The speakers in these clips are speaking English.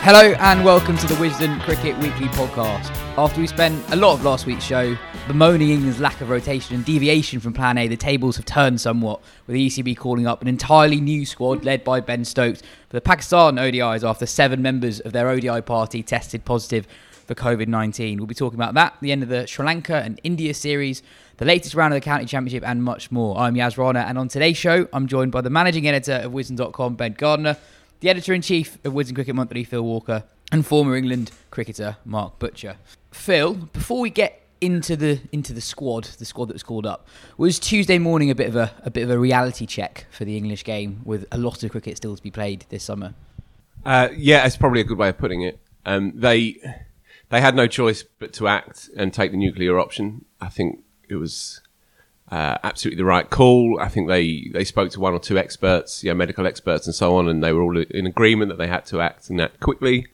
Hello and welcome to the Wisden Cricket Weekly podcast. After we spent a lot of last week's show bemoaning England's lack of rotation and deviation from plan A, the tables have turned somewhat, with the ECB calling up an entirely new squad led by Ben Stokes for the Pakistan ODIs after 7 members of their ODI party tested positive for COVID-19. We'll be talking about that, the end of the Sri Lanka and India series, the latest round of the County Championship and much more. I'm Yas Rana, and on today's show I'm joined by the managing editor of Wisden.com, Ben Gardner, the editor-in-chief of Wisden Cricket Monthly, Phil Walker, and former England cricketer Mark Butcher. Phil, before we get into the squad that was called up, was Tuesday morning a bit of a reality check for the English game, with a lot of cricket still to be played this summer? Yeah, it's probably a good way of putting it. They had no choice but to act and take the nuclear option. I think it was absolutely the right call. I think they spoke to one or two experts, medical experts and so on, and they were all in agreement that they had to act and act quickly.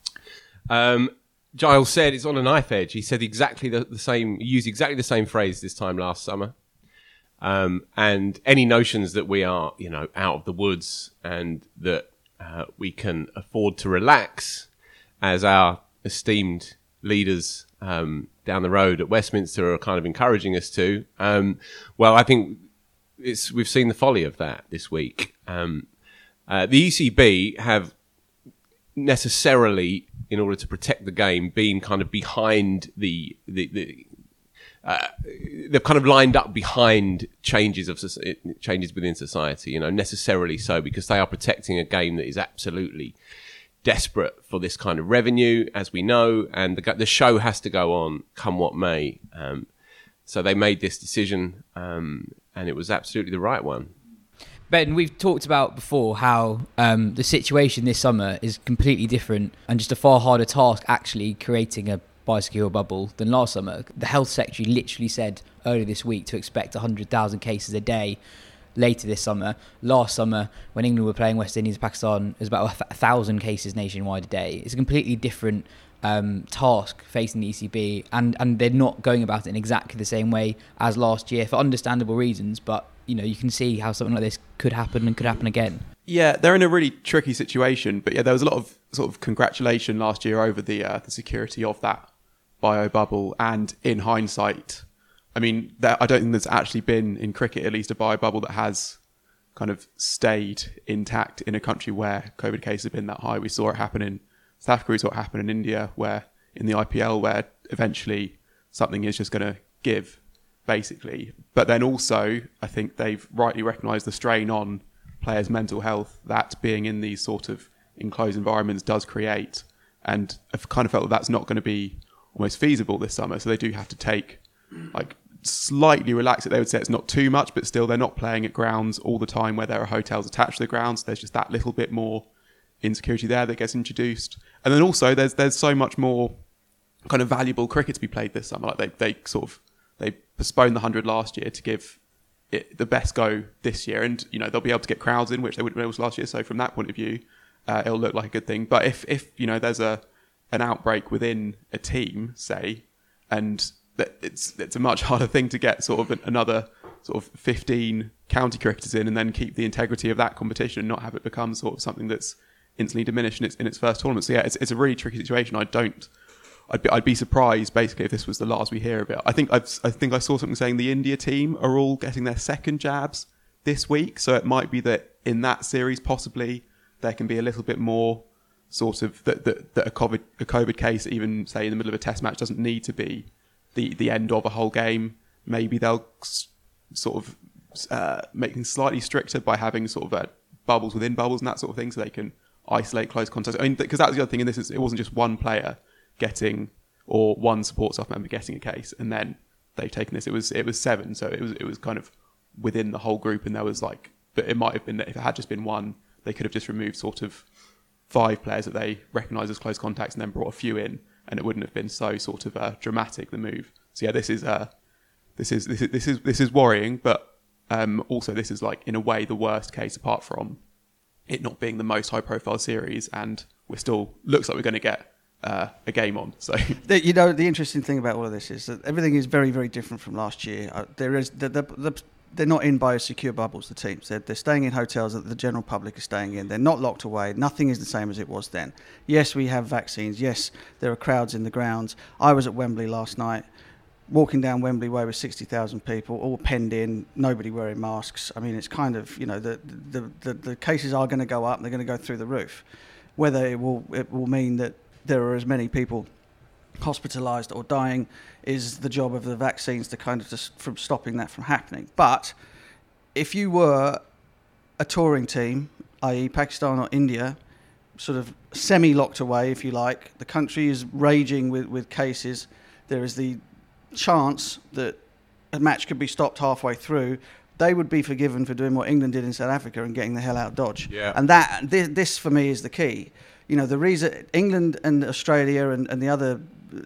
Giles said it's on a knife edge. He said exactly the same. He used exactly the same phrase this time last summer. And any notions that we are, out of the woods and that we can afford to relax, as our esteemed leaders down the road at Westminster are kind of encouraging us to. Well, I think we've seen the folly of that this week. The ECB have necessarily, in order to protect the game, been kind of behind they've kind of lined up behind changes within society, necessarily so, because they are protecting a game that is absolutely desperate for this kind of revenue, as we know, and the show has to go on, come what may. So they made this decision, and it was absolutely the right one. Ben, we've talked about before how the situation this summer is completely different and just a far harder task actually creating a biosecure bubble than last summer. The health secretary literally said earlier this week to expect 100,000 cases a day later this summer. Last summer, when England were playing West Indies, Pakistan, it was about 1,000 cases nationwide a day. It's a completely different task facing the ECB, and they're not going about it in exactly the same way as last year for understandable reasons, but you can see how something like this could happen and could happen again. Yeah, they're in a really tricky situation, but yeah, there was a lot of sort of congratulation last year over the security of that bio bubble, and in hindsight, I mean, I don't think there's actually been in cricket at least a bio bubble that has kind of stayed intact in a country where COVID cases have been that high. We saw it happen in South Africa, we saw it happen in India, where in the IPL, where eventually something is just going to give, basically. But then also, I think they've rightly recognised the strain on players' mental health that being in these sort of enclosed environments does create. And I've kind of felt that that's not going to be almost feasible this summer. So they do have to take, slightly relax it. They would say it's not too much, but still they're not playing at grounds all the time where there are hotels attached to the grounds. There's just that little bit more insecurity there that gets introduced. And then also there's so much more kind of valuable cricket to be played this summer. Like they postponed the 100 last year to give it the best go this year, and they'll be able to get crowds in, which they wouldn't be able to last year. So from that point of view, it'll look like a good thing. But if there's an outbreak within a team, say, and it's a much harder thing to get sort of another sort of 15 county cricketers in and then keep the integrity of that competition and not have it become sort of something that's instantly diminished in its first tournament. So yeah, it's a really tricky situation. I'd be surprised basically if this was the last we hear of it. I think I saw something saying the India team are all getting their second jabs this week, so it might be that in that series possibly there can be a little bit more sort of that a COVID case, even say in the middle of a test match, doesn't need to be the end of a whole game. Maybe they'll sort of make things slightly stricter by having sort of bubbles within bubbles and that sort of thing, so they can isolate close contact. I mean, because that was the other thing in this, is it wasn't just one player getting, or one support staff member getting a case and then they've taken this. It was 7, so it was kind of within the whole group, and there was but it might have been that if it had just been one, they could have just removed sort of 5 players that they recognised as close contacts and then brought a few in, and it wouldn't have been so sort of dramatic, the move. So yeah, this is worrying, but also this is in a way the worst case, apart from it not being the most high profile series, and we're still looks like we're going to get a game on. So the interesting thing about all of this is that everything is very, very different from last year. There is the they're not in biosecure bubbles, the teams. They're staying in hotels that the general public is staying in. They're not locked away. Nothing is the same as it was then. Yes, we have vaccines. Yes, there are crowds in the grounds. I was at Wembley last night, walking down Wembley Way with 60,000 people, all penned in, nobody wearing masks. I mean, it's kind of, the cases are going to go up. They're going to go through the roof. Whether it will mean that there are as many people hospitalised or dying is the job of the vaccines to kind of just from stopping that from happening. But if you were a touring team, i.e. Pakistan or India, sort of semi-locked away, if you like, the country is raging with cases, there is the chance that a match could be stopped halfway through, they would be forgiven for doing what England did in South Africa and getting the hell out of Dodge. Yeah. And this for me is the key. The reason England and Australia and the other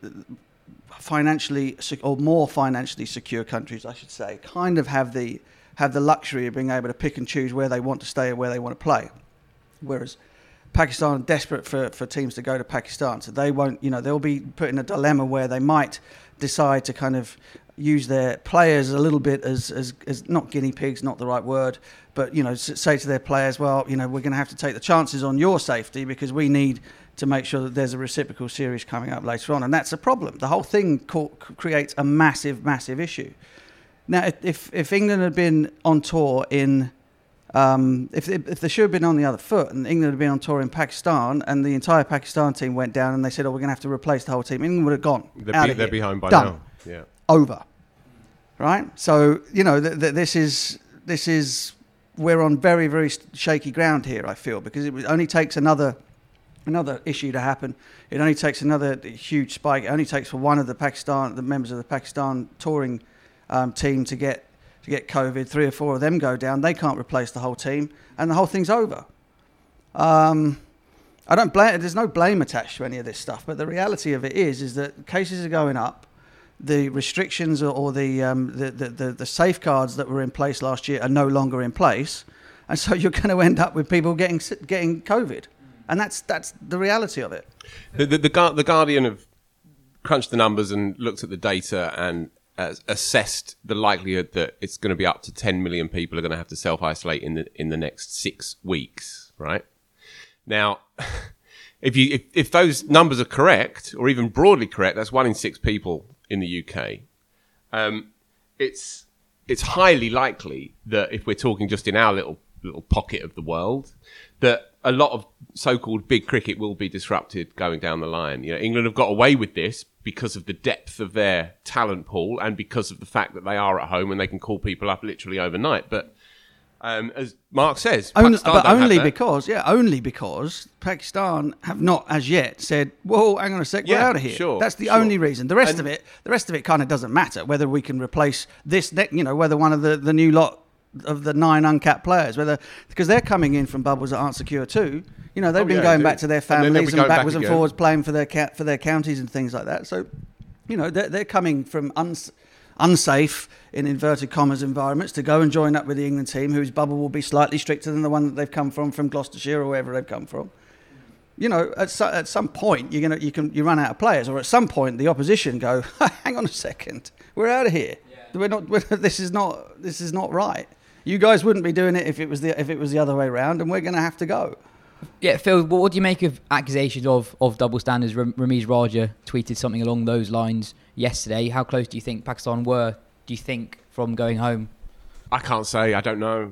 financially or more financially secure countries, I should say, kind of have the luxury of being able to pick and choose where they want to stay or where they want to play. Whereas Pakistan are desperate for teams to go to Pakistan, so they won't. They'll be put in a dilemma where they might decide to kind of use their players a little bit as not guinea pigs, not the right word, but say to their players, well, we're going to have to take the chances on your safety because we need to make sure that there's a reciprocal series coming up later on, and that's a problem. The whole thing creates a massive, massive issue. Now, if England had been on tour in, if they should have been on the other foot, and England had been on tour in Pakistan, and the entire Pakistan team went down, and they said, "Oh, we're going to have to replace the whole team," England would have gone. They're behind by Done. now. Yeah. Over. Right. So this is we're on very, very shaky ground here. I feel because it only takes another issue to happen. It only takes another huge spike. It only takes for one of the members of the Pakistan touring team to get COVID. 3 or 4 of them go down. They can't replace the whole team, and the whole thing's over. I don't blame. There's no blame attached to any of this stuff, but the reality of it is that cases are going up. The restrictions or the safeguards that were in place last year are no longer in place, and so you're going to end up with people getting COVID, and that's the reality of it. The Guardian have crunched the numbers and looked at the data and assessed the likelihood that it's going to be up to 10 million people are going to have to self-isolate in the next 6 weeks. Right now, if those numbers are correct or even broadly correct, that's 1 in 6 people in the UK. It's highly likely that if we're talking just in our little pocket of the world, that a lot of so-called big cricket will be disrupted going down the line. England have got away with this because of the depth of their talent pool and because of the fact that they are at home and they can call people up literally overnight. But as Mark says, only because Pakistan have not as yet said, "Whoa, hang on a sec, we're out of here." Sure, that's the only reason. The rest of it kind of doesn't matter whether we can replace this. Whether one of the new lot of the 9 uncapped players, because they're coming in from bubbles that aren't secure too. They've been going back to their families and backwards and forwards, playing for their counties and things like that. So, they're coming from unsafe, in inverted commas, environments to go and join up with the England team, whose bubble will be slightly stricter than the one that they've come from Gloucestershire or wherever they've come from. At some point you run out of players, or at some point the opposition go, hang on a second, we're out of here. Yeah. This is not right. You guys wouldn't be doing it if it was the other way around, and we're going to have to go. Yeah, Phil, what do you make of accusations of double standards? Ramiz Raja tweeted something along those lines yesterday. How close do you think Pakistan were, from going home? I can't say. I don't know.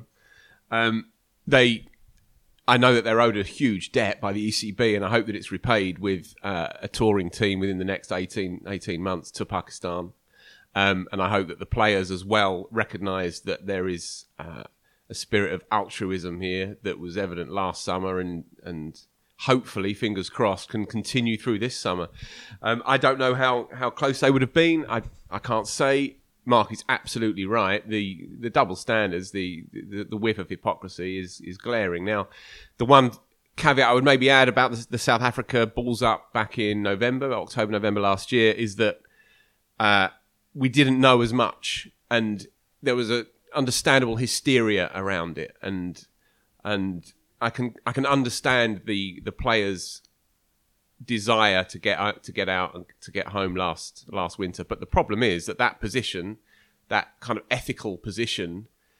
I know that they're owed a huge debt by the ECB, and I hope that it's repaid with a touring team within the next 18 months to Pakistan. And I hope that the players as well recognise that there is a spirit of altruism here that was evident last summer and hopefully, fingers crossed, can continue through this summer. I don't know how close they would have been. I can't say. Mark is absolutely right. The double standards, the whiff of hypocrisy is glaring. Now, the one caveat I would maybe add about the South Africa balls up back in October, November last year is that we didn't know as much, and there was a understandable hysteria around it, and I can understand the players' desire to get out and to get home last winter. But the problem is that position, that kind of ethical position,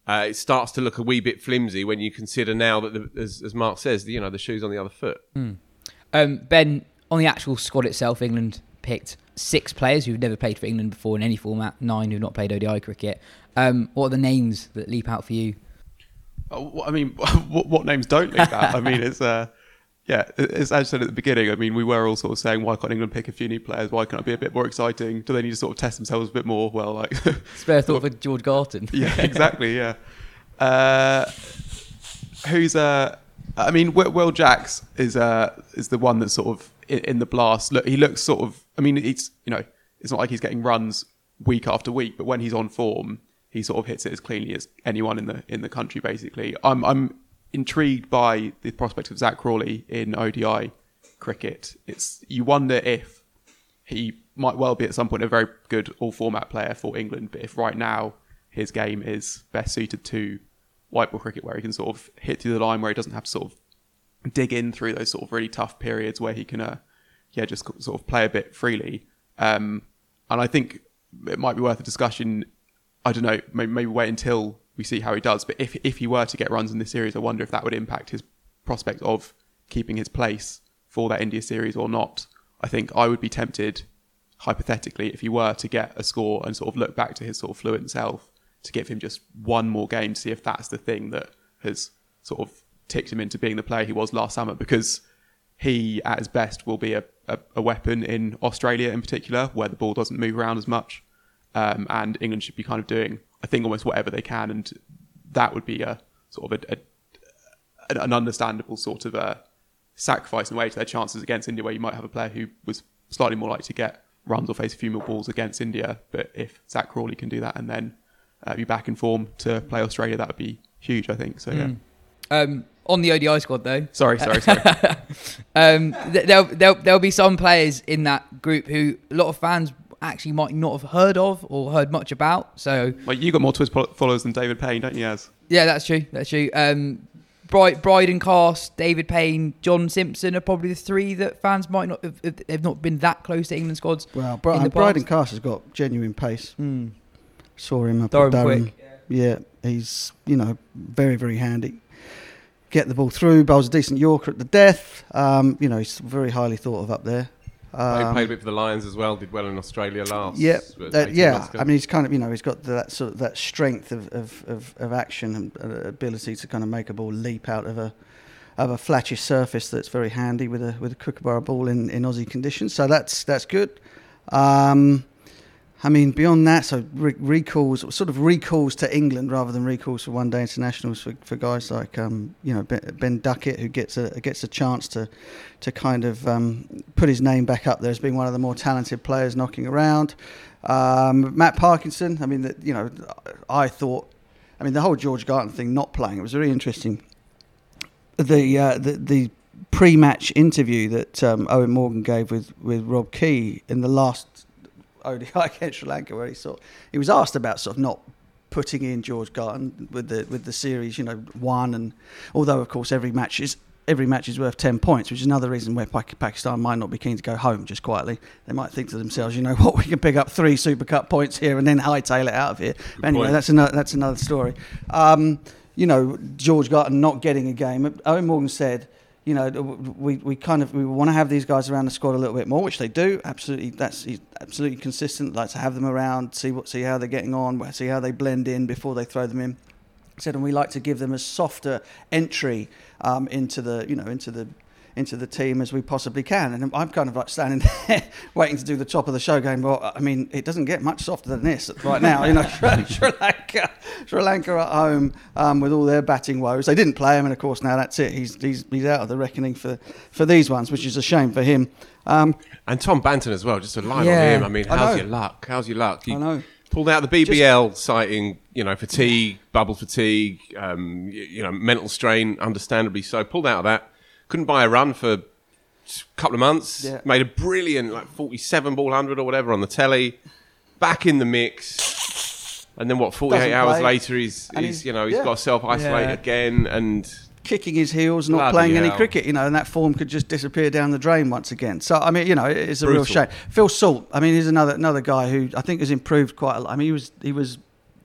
it starts to look a wee bit flimsy when you consider now that, as Mark says, the shoe's on the other foot. Ben, on the actual squad itself, England picked 6 players who've never played for England before in any format, 9 who've not played ODI cricket. What are the names that leap out for you? I mean, what names don't leap out? I mean, it's as I said at the beginning. I mean, we were all sort of saying, why can't England pick a few new players? Why can't it be a bit more exciting? Do they need to sort of test themselves a bit more? Well, like spare thought for George Garton. Yeah, exactly. Yeah. I mean, Will Jacks is the one that's sort of in the blast. Look, he looks sort of. I mean, it's not like he's getting runs week after week, but when he's on form, he sort of hits it as cleanly as anyone in the country. Basically, I'm intrigued by the prospect of Zach Crawley in ODI cricket. You wonder if he might well be at some point a very good all-format player for England, but if right now his game is best suited to white ball cricket, where he can sort of hit through the line, where he doesn't have to sort of dig in through those sort of really tough periods, where he can just sort of play a bit freely. And I think it might be worth a discussion. I don't know, maybe wait until we see how he does. But if he were to get runs in this series, I wonder if that would impact his prospect of keeping his place for that India series or not. I think I would be tempted, hypothetically, if he were to get a score and sort of look back to his sort of fluent self, to give him just one more game to see if that's the thing that has sort of ticked him into being the player he was last summer, because he, at his best, will be a weapon in Australia in particular, where the ball doesn't move around as much. And England should be kind of doing, I think, almost whatever they can, and that would be a sort of an understandable sort of sacrifice in a way to their chances against India, where you might have a player who was slightly more likely to get runs or face a few more balls against India. But if Zach Crawley can do that and then be back in form to play Australia, that would be huge, I think. So yeah. On the ODI squad, though. Sorry. There'll be some players in that group who a lot of fans actually might not have heard of or heard much about. So, like, you got more Twitter followers than David Payne, don't you, Az? Yeah, that's true. Bryden Cast, David Payne, John Simpson are probably the 3 that fans might not have not been that close to England squads. Well, Bryden Cast has got genuine pace. Saw him up at Durham. Quick. Yeah, he's very, very handy. Get the ball through, bowls a decent Yorker at the death. He's very highly thought of up there. He played a bit for the Lions as well. Did well in Australia last. Yeah. I mean, he's kind of he's got that sort of that strength of action and ability to kind of make a ball leap out of a flattish surface that's very handy with a kookaburra ball in Aussie conditions. So that's good. I mean, beyond that, so recalls to England rather than recalls for one-day internationals for guys like Ben Duckett, who gets a chance to kind of put his name back up there as being one of the more talented players knocking around. Matt Parkinson. I mean, I thought, the whole George Garton thing not playing, it was very interesting. The pre-match interview that Owen Morgan gave with Rob Key in the last ODI against Sri Lanka, where he was asked about sort of not putting in George Garton with the series, won, and although of course every match is worth 10 points, which is another reason where Pakistan might not be keen to go home just quietly. They might think to themselves, we can pick up 3 Super Cup points here and then hightail it out of here. But anyway, that's another story. George Garton not getting a game. Owen Morgan said, we want to have these guys around the squad a little bit more, which they do. Absolutely, he's absolutely consistent. Like to have them around, see how they're getting on, see how they blend in before they throw them in. Said, and we like to give them a softer entry into the team as we possibly can. And I'm kind of like standing there waiting to do the top of the show, going, well, I mean, it doesn't get much softer than this right now. Sri Lanka at home with all their batting woes. They didn't play him, and of course now that's it. He's out of the reckoning for these ones, which is a shame for him. And Tom Banton as well. Just a line on him. I mean, how's your luck? I know. Pulled out the BBL, citing fatigue, bubble fatigue, mental strain, understandably so. Pulled out of that. Couldn't buy a run for a couple of months. Yeah. Made a brilliant 47 ball 100 or whatever on the telly. Back in the mix. And then 48 hours later he's got to self-isolate again and kicking his heels, not playing any cricket, and that form could just disappear down the drain once again. So, I mean, it's a real shame. Phil Salt, I mean, he's another guy who I think has improved quite a lot. I mean, he was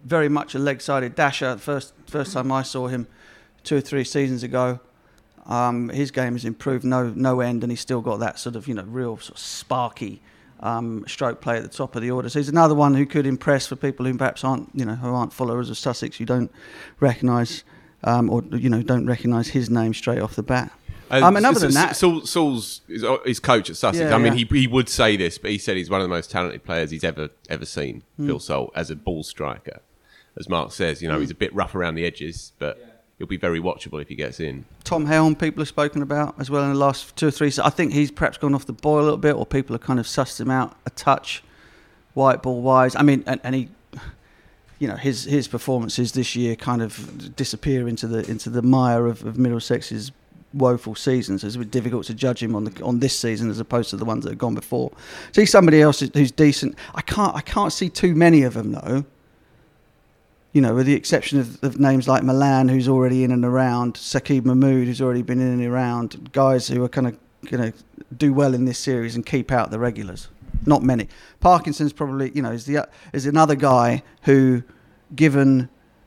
very much a leg-sided dasher. First time I saw him 2 or 3 seasons ago, his game has improved no end, and he's still got that sort of real sort of sparky stroke play at the top of the order. So he's another one who could impress for people who perhaps aren't who aren't followers of Sussex, who don't recognise don't recognise his name straight off the bat. And other than that, Saul's his coach at Sussex. Yeah, I mean, he would say this, but he said he's one of the most talented players he's ever seen. Phil Salt as a ball striker, as Mark says, he's a bit rough around the edges, but he'll be very watchable if he gets in. Tom Helm, people have spoken about as well in the last 2 or 3. I think he's perhaps gone off the boil a little bit, or people have kind of sussed him out a touch, white ball wise. I mean, and he, his performances this year kind of disappear into the mire of Middlesex's woeful seasons. It's a bit difficult to judge him on this season as opposed to the ones that have gone before. See somebody else who's decent. I can't see too many of them though. With the exception of names like Milan, who's already in and around, Saqib Mahmood, who's already been in and around, guys who are kind of going to do well in this series and keep out the regulars. Not many. Parkinson's probably, is another guy who, given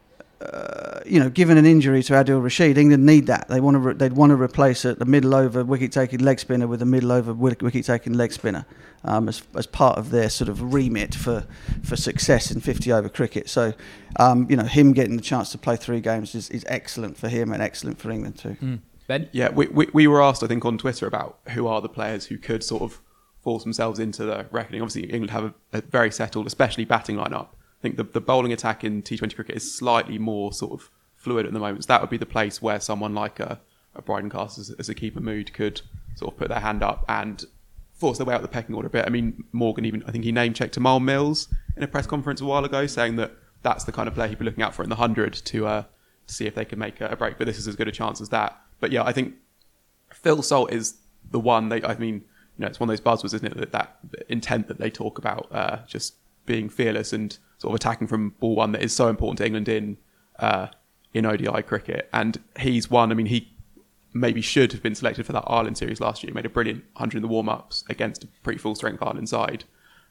an injury to Adil Rashid, England need that. They'd want to replace a middle over wicket taking leg spinner with a middle over wicket taking leg spinner as part of their sort of remit for success in 50 over cricket. So him getting the chance to play 3 games is excellent for him and excellent for England too. Ben? Yeah, we were asked, I think, on Twitter about who are the players who could sort of force themselves into the reckoning. Obviously, England have a very settled, especially batting lineup. I think the bowling attack in T20 cricket is slightly more sort of fluid at the moment. So that would be the place where someone like a Bryden Castle as a keeper mood could sort of put their hand up and force their way out the pecking order a bit. I mean, Morgan I think he name-checked Jamal Mills in a press conference a while ago, saying that that's the kind of player he'd be looking out for in the 100 to see if they can make a break. But this is as good a chance as that. But yeah, I think Phil Salt is the one. It's one of those buzzwords, isn't it? That intent that they talk about, just being fearless and sort of attacking from ball one that is so important to England in ODI cricket. And he's one. I mean, he maybe should have been selected for that Ireland series last year. He made a brilliant 100 in the warm-ups against a pretty full-strength Ireland side.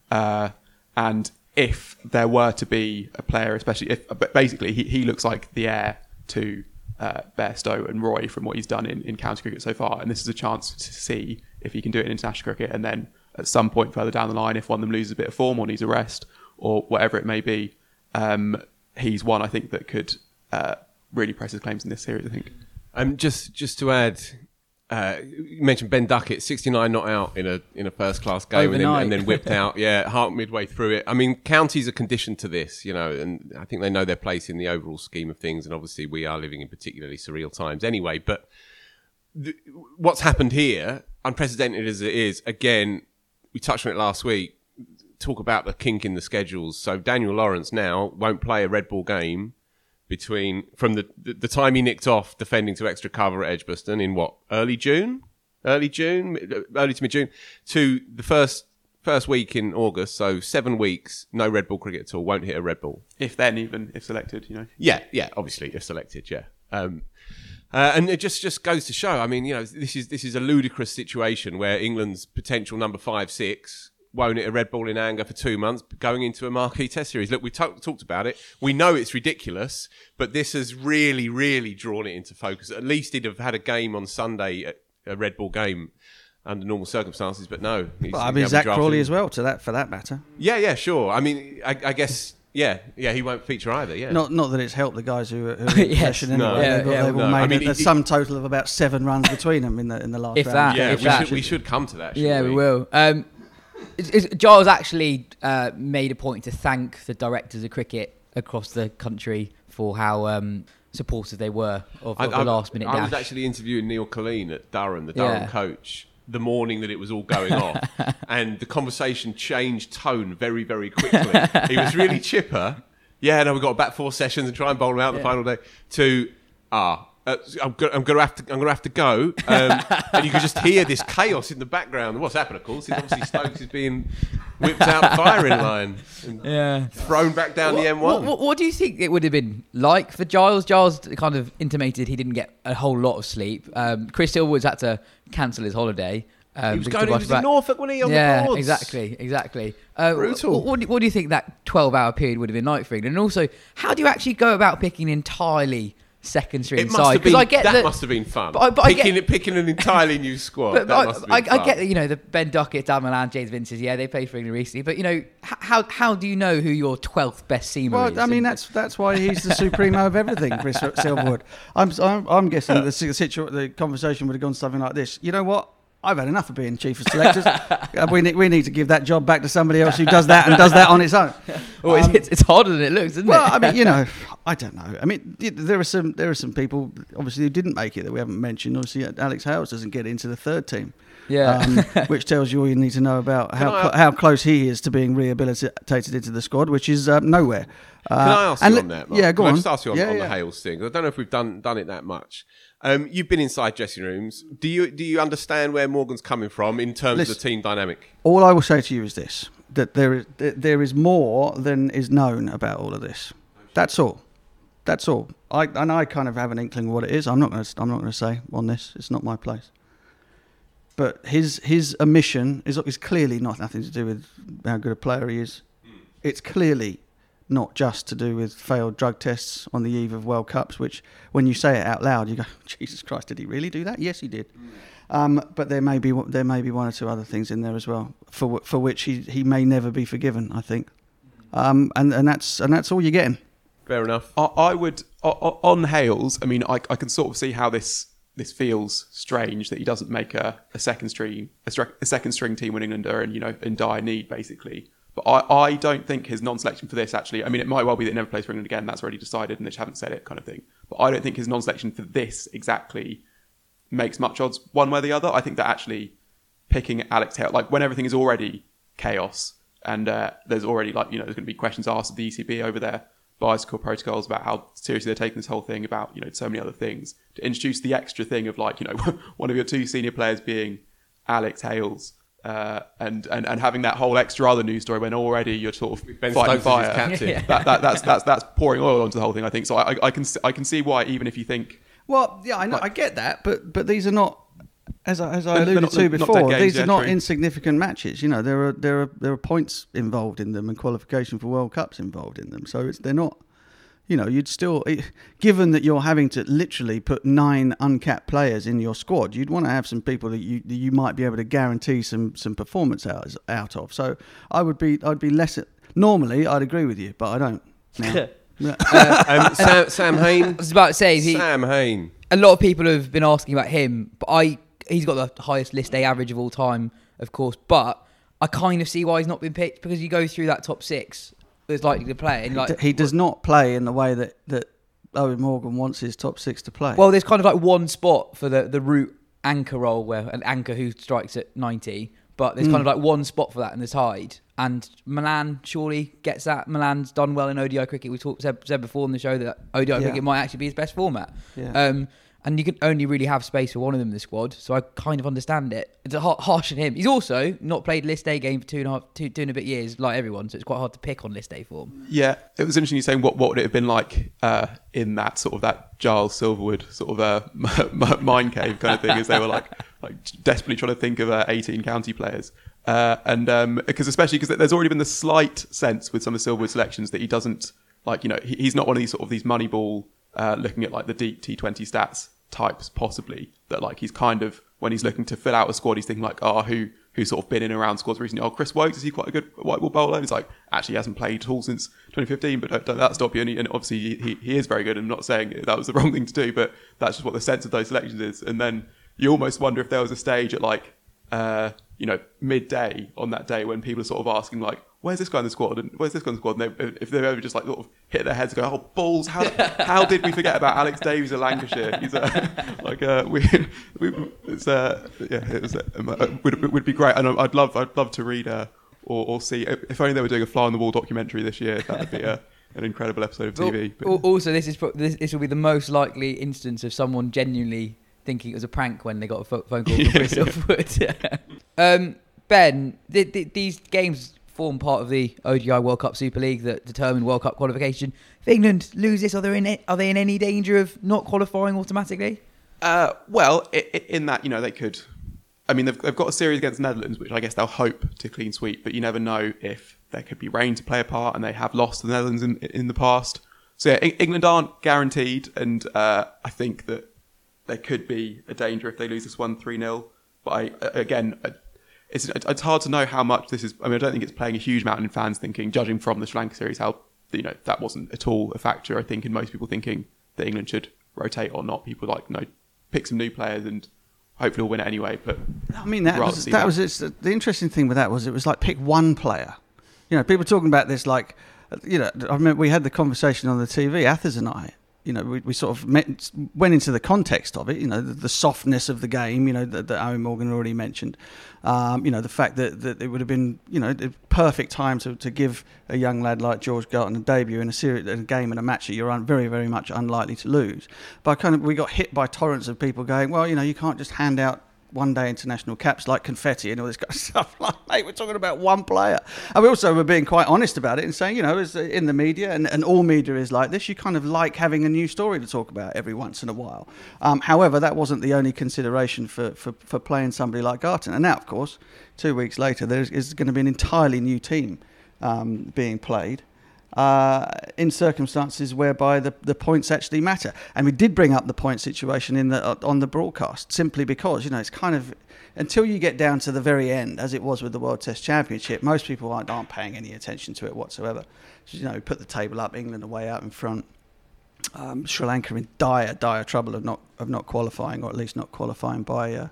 And if there were to be a player, but basically he looks like the heir to Bairstow and Roy from what he's done in county cricket so far. And this is a chance to see if he can do it in international cricket. And then at some point further down the line, if one of them loses a bit of form or needs a rest or whatever it may be, he's one I think that could really press his claims in this series, I think. Just to add, you mentioned Ben Duckett, 69 not out in a first class game and then whipped out. Yeah, midway through it. I mean, counties are conditioned to this, and I think they know their place in the overall scheme of things. And obviously, we are living in particularly surreal times anyway. But what's happened here, unprecedented as it is, again, we touched on it last week. Talk about the kink in the schedules. So Daniel Lawrence now won't play a red ball game from the time he nicked off defending to extra cover at Edgbaston in early to mid-June to the first week in August. So 7 weeks, no red ball cricket at all. Won't hit a red ball. If selected, Yeah, obviously if selected, yeah. And it just goes to show. I mean, this is a ludicrous situation where England's potential number 5, 6 won't hit a red ball in anger for 2 months going into a marquee test series. Look, we talked about it. We know it's ridiculous, but this has really, really drawn it into focus. At least he'd have had a game on Sunday, a red ball game under normal circumstances, but no. Zach Crawley as well, for that matter. Yeah, sure. I mean, I guess... Yeah, he won't feature either. Yeah, not that it's helped the guys who are in possession anyway. They've all made a sum total of about 7 runs between them in the last round. We should come to that. Yeah, we will. Giles actually made a point to thank the directors of cricket across the country for how supportive they were of the last minute dash. I was actually interviewing Neil Colleen at Durham, the Durham coach, the morning that it was all going off, and the conversation changed tone very, very quickly. He was really chipper. Yeah, no, we've got to bat 4 sessions and try and bowl them out the final day. To I'm gonna have to go, and you could just hear this chaos in the background. What's happened, of course, is obviously Stokes is being whipped out the firing line and thrown back down the M1. What do you think it would have been like for Giles? Giles kind of intimated he didn't get a whole lot of sleep. Chris Hillwood's had to cancel his holiday. He was in Norfolk, wasn't he, on the boards? Exactly. Brutal. What do you think that 12-hour period would have been like for England? And also, how do you actually go about picking entirely second string side? Because I get that must have been fun. Picking an entirely new squad. I get that, the Ben Duckett, Dan Milan, James Vinces, they played for England recently. But how do you know who your 12th best seamer is? Well, I mean that's why he's the supremo of everything, Chris Silverwood. I'm guessing the conversation would have gone something like this. You know what? I've had enough of being chief of selectors. we need to give that job back to somebody else who does that and does that on its own. Well, it's harder than it looks, isn't it? Well, I mean, I don't know. I mean, there are some people obviously who didn't make it that we haven't mentioned. Obviously, Alex Hales doesn't get into the third team. Yeah, which tells you all you need to know about how close he is to being rehabilitated into the squad, which is nowhere. Can I ask you on that, Mark? Yeah, go on. Can I just ask you on the Hales thing? I don't know if we've done it that much. You've been inside dressing rooms. Do you understand where Morgan's coming from in terms of the team dynamic? All I will say to you is this: that there is more than is known about all of this. That's all. I kind of have an inkling of what it is. I'm not going to say on this. It's not my place. But his omission is clearly nothing to do with how good a player he is. It's clearly not just to do with failed drug tests on the eve of World Cups, which when you say it out loud, you go, Jesus Christ, did he really do that? Yes, he did. But there may be one or two other things in there as well for which he may never be forgiven, I think. And that's all you're getting. Fair enough. I would on Hales. I mean, I can sort of see how this feels strange that he doesn't make a second string team when England are in dire need, basically. But I don't think his non-selection for this actually. I mean, it might well be that he never plays for England again. That's already decided, and they just haven't said it, kind of thing. But I don't think his non-selection for this exactly makes much odds one way or the other. I think that actually picking Alex Hales, like when everything is already chaos and there's already there's going to be questions asked of the ECB over their bicycle protocols about how seriously they're taking this whole thing, about so many other things, to introduce the extra thing of one of your two senior players being Alex Hales. And having that whole extra other news story when already you're sort of Ben fighting Stokes fire. That's pouring oil onto the whole thing, I think. So I can see why, even if you think. Well, yeah, I know, I get that, but these are not, as I alluded to before, these are not insignificant matches. There are points involved in them and qualification for World Cups involved in them. So they're not. You'd still, given that you're having to literally put 9 uncapped players in your squad, you'd want to have some people that you might be able to guarantee some performance out of. So I'd be less. Normally, I'd agree with you, but I don't now. Sam Hain. I was about to say Sam Hain. A lot of people have been asking about him, but he's got the highest list A average of all time, of course. But I kind of see why he's not been picked, because you go through that top 6 that's likely to play. And he does not play in the way that Owen Morgan wants his top 6 to play. Well, there's kind of like one spot for the root anchor role, where an anchor who strikes at 90, but there's kind of like one spot for that in the side. And Milan surely gets that. Milan's done well in ODI cricket. We said before on the show that ODI cricket might actually be his best format. Yeah. And you can only really have space for one of them in the squad, so I kind of understand it. It's harsh on him. He's also not played List A game for two and a bit years, like everyone, so it's quite hard to pick on List A form. Yeah, it was interesting you saying what would it have been like in that sort of that Giles Silverwood sort of mind cave kind of thing, as they were like desperately trying to think of 18 county players. Because there's already been the slight sense with some of Silverwood's selections that he doesn't he's not one of these sort of these Moneyball looking at like the deep T20 stats types, possibly, that he's kind of, when he's looking to fill out a squad, he's thinking who's sort of been in and around squads recently. Chris Wokes, is he quite a good white ball bowler? And it's actually he hasn't played at all since 2015, but don't that stop you? And obviously he is very good. I'm not saying that was the wrong thing to do, but that's just what the sense of those selections is. And then you almost wonder if there was a stage at midday on that day when people are sort of asking where's this guy in the squad and where's this guy in the squad, and if they've ever just sort of hit their heads and go, oh balls, how did we forget about Alex Davies of Lancashire? He's would be great, and I'd love to read or see, if only they were doing a fly on the wall documentary this year. That would be an incredible episode of TV. Also, this will be the most likely instance of someone genuinely thinking it was a prank when they got a phone call from Chris Silverwood. Ben, these games form part of the ODI World Cup Super League that determine World Cup qualification. If England lose this, are they in any danger of not qualifying automatically? Well, in that they could I mean, they've got a series against the Netherlands, which I guess they'll hope to clean sweep, but you never know if there could be rain to play a part, and they have lost to the Netherlands in the past. So yeah, England aren't guaranteed, and I think that there could be a danger if they lose this 1-3-0. But it's hard to know how much this is. I mean, I don't think it's playing a huge amount in fans thinking, judging from the Sri Lanka series, how that wasn't at all a factor. I think in most people thinking that England should rotate or not. People pick some new players and hopefully we'll win it anyway. But I mean, the interesting thing with that was it was like pick one player. People talking about this like, I remember we had the conversation on the TV, Athers and I. We sort of went into the context of it. The softness of the game. That Owen Morgan already mentioned. The fact that it would have been the perfect time to give a young lad like George Garton a debut in a game and a match that you're very, very much unlikely to lose. But we got hit by torrents of people going, well, you can't just hand out one-day international caps like confetti and all this kind of stuff. Like, mate, we're talking about one player. And we also were being quite honest about it and saying, as in the media, and all media is like this, you kind of like having a new story to talk about every once in a while. However, that wasn't the only consideration for playing somebody like Garton. And now, of course, 2 weeks later, there is going to be an entirely new team being played. In circumstances whereby the points actually matter. And we did bring up the point situation on the broadcast simply because, it's kind of, until you get down to the very end, as it was with the World Test Championship, most people aren't paying any attention to it whatsoever. So, put the table up, England away out in front. Sri Lanka in dire trouble of not qualifying, or at least not qualifying by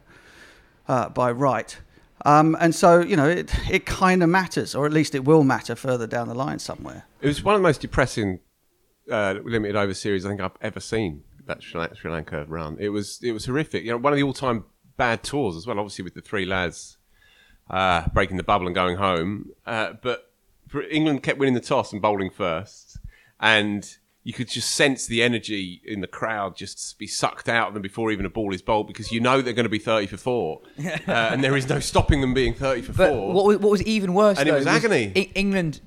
right. And so, it kind of matters, or at least it will matter further down the line somewhere. It was one of the most depressing limited over series I think I've ever seen, that Sri Lanka run. It was horrific. One of the all-time bad tours as well, obviously with the three lads breaking the bubble and going home. But England kept winning the toss and bowling first, and you could just sense the energy in the crowd just be sucked out of them before even a ball is bowled, because they're going to be 30 for 4. And there is no stopping them being 30 for 4. What was even worse, and it was agony. England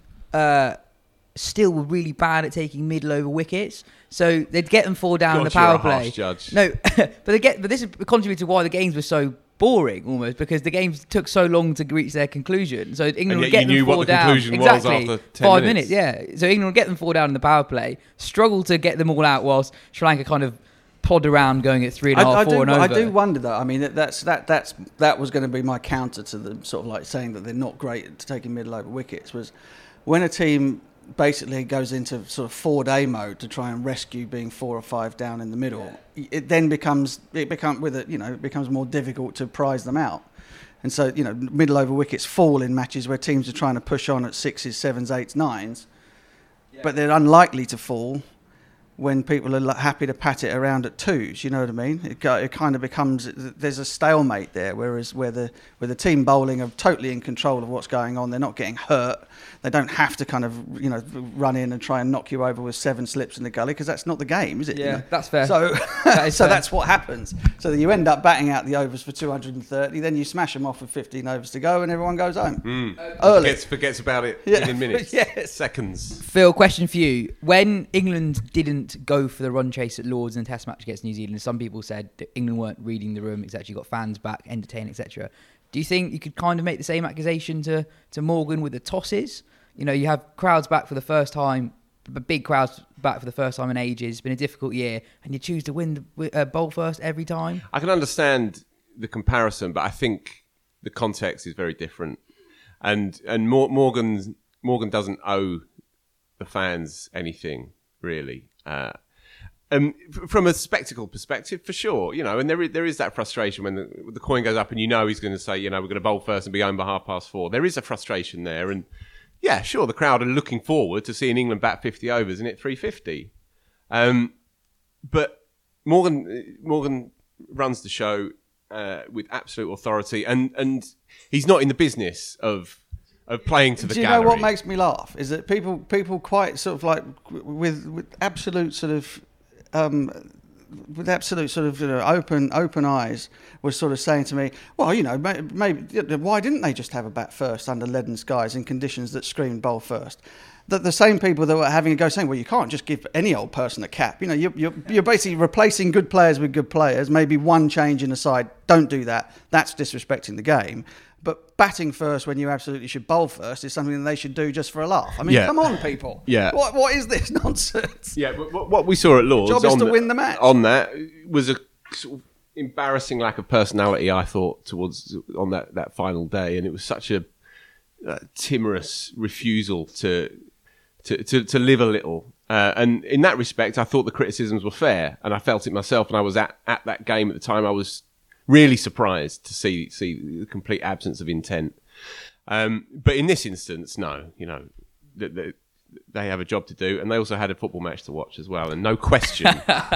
still were really bad at taking middle over wickets. So they'd get them 4 down in the power play. Harsh judge. No, but this is contributed to why the games were so boring almost, because the games took so long to reach their conclusion. So England would get them 4 down. Exactly. Was after 10 5 minutes, yeah. So England would get them 4 down in the power play, struggle to get them all out, whilst Sri Lanka kind of plod around going at 3.5, 4 and over. I do wonder though. I mean, that was going to be my counter to the sort of like saying that they're not great at taking middle over wickets, was when a team basically goes into sort of 4-day mode to try and rescue being 4 or 5 down in the middle. It then becomes more difficult to prize them out. And so, middle over wickets fall in matches where teams are trying to push on at 6s, 7s, 8s, 9s, but they're unlikely to fall when people are happy to pat it around at 2s. You know what I mean? It kind of becomes, there's a stalemate there, whereas where the team bowling are totally in control of what's going on, they're not getting hurt. They don't have to kind of run in and try and knock you over with 7 slips in the gully, because that's not the game, is it? Yeah, that's fair. So, fair. That's what happens. So you end up batting out the overs for 230, then you smash them off with 15 overs to go, and everyone goes home. Early. Forgets about it in minutes. Yes. Seconds. Phil, question for you. When England didn't go for the run chase at Lords in a test match against New Zealand, some people said that England weren't reading the room, etc., got fans back, entertaining, etc. Do you think you could kind of make the same accusation to Morgan with the tosses? You have crowds back for the first time, big crowds back for the first time in ages. It's been a difficult year, and you choose to win the bowl first every time. I can understand the comparison, but I think the context is very different. And Morgan doesn't owe the fans anything, really. From a spectacle perspective, for sure, and there is that frustration when the coin goes up and he's going to say, we're going to bowl first and be home by 4:30. There is a frustration there, and yeah, sure, the crowd are looking forward to seeing England bat 50 overs and hit 350. But Morgan runs the show with absolute authority, and he's not in the business of playing to the gallery. Do you know what makes me laugh? Is that people quite sort of like with absolute sort of open eyes were sort of saying to me, well, maybe why didn't they just have a bat first under leaden skies in conditions that screamed bowl first? the same people that were having a go saying, well, you can't just give any old person a cap. You know, you're basically replacing good players with good players. Maybe one change in the side. Don't do that. That's disrespecting the game. But batting first when you absolutely should bowl first is something that they should do just for a laugh. I mean, come on, people. Yeah. What is this nonsense? Yeah, but what we saw at Lord's job is to win the match. On that was a sort of embarrassing lack of personality, I thought, on that final day, and it was such a timorous refusal to live a little. And in that respect, I thought the criticisms were fair, and I felt it myself. And I was at that game at the time. I was really surprised to see the complete absence of intent. But in this instance, no, you know, they have a job to do, and they also had a football match to watch as well. And no question,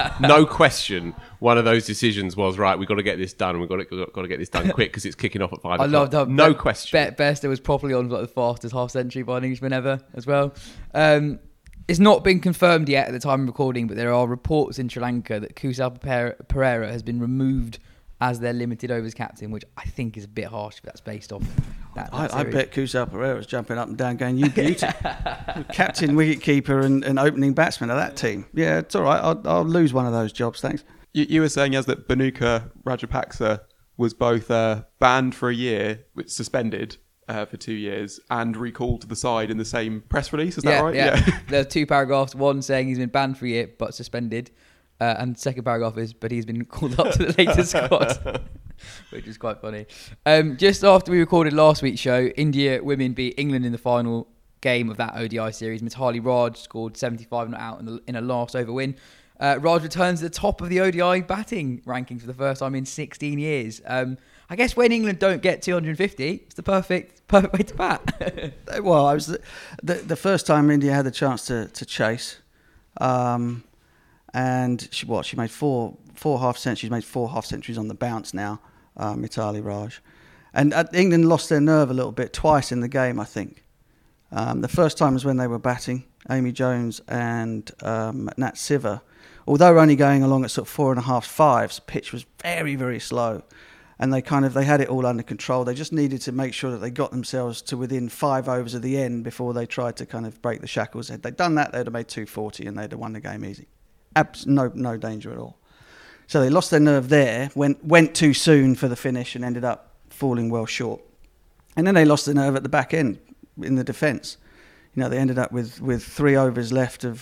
one of those decisions was right. We've got to get this done, and we've got to get this done quick because it's kicking off at 5 o'clock. I loved how no question. Bester was probably on like the fastest half century by an Englishman ever as well. It's not been confirmed yet at the time of recording, but there are reports in Sri Lanka that Kusal Perera has been removed as their limited overs captain, which I think is a bit harsh if that's based off that I bet Kusal Perera was jumping up and down going, you beauty. Captain, wicket-keeper and opening batsman of that team. Yeah, it's all right. I'll lose one of those jobs, thanks. You were saying, Yaz, that Bhanuka Rajapaksa was both banned for a year, suspended for 2 years, and recalled to the side in the same press release. Is that right? Yeah. There are 2 paragraphs. One saying he's been banned for a year but suspended. And the second paragraph is, but he's been called up to the latest squad, which is quite funny. Just after we recorded last week's show, India women beat England in the final game of that ODI series. Mithali Raj scored 75 not out in a last over win. Raj returns to the top of the ODI batting rankings for the first time in 16 years. I guess when England don't get 250, it's the perfect way to bat. Well, I was the first time India had the chance to chase. And she made four half centuries, made 4 half centuries on the bounce now, Mithali Raj. And England lost their nerve a little bit twice in the game, I think. The first time was when they were batting, Amy Jones and Nat Siva. Although only going along at sort of 4.5, 5, the pitch was very, very slow. And they had it all under control. They just needed to make sure that they got themselves to within 5 overs of the end before they tried to kind of break the shackles. Had they done that, they'd have made 240 and they'd have won the game easy. No danger at all. So they lost their nerve there, went too soon for the finish and ended up falling well short. And then they lost their nerve at the back end in the defence. You know, they ended up with 3 overs left of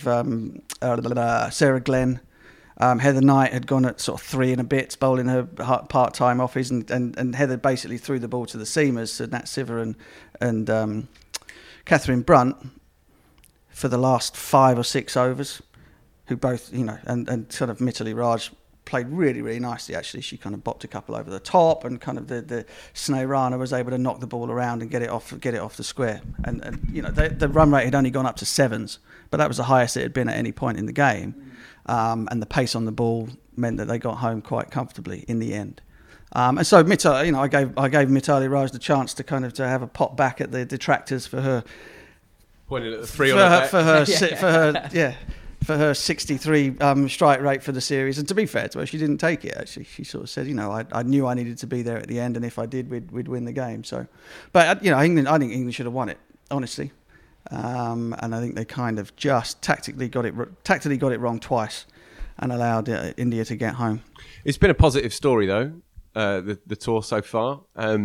Sarah Glenn. Heather Knight had gone at sort of 3 and a bit, bowling her part-time offies, and Heather basically threw the ball to the seamers, so Nat Siva and Catherine Brunt for the last 5 or 6 overs. Who both, you know, and sort of Mithali Raj played really, really nicely, actually. She kind of bopped a couple over the top, and kind of the Sneh Rana was able to knock the ball around and get it off the square. And you know, the run rate had only gone up to 7s, but that was the highest it had been at any point in the game. And the pace on the ball meant that they got home quite comfortably in the end. And so Mithali, you know, I gave Mithali Raj the chance to kind of to have a pop back at the detractors for her. Pointed at the 3 on for her 63 strike rate for the series. And to be fair to her, she didn't take it, actually. She sort of said, you know, I knew I needed to be there at the end, and if I did, we'd win the game. So, but, you know, I think England should have won it, honestly. And I think they kind of just tactically got it wrong twice and allowed India to get home. It's been a positive story, though, the tour so far.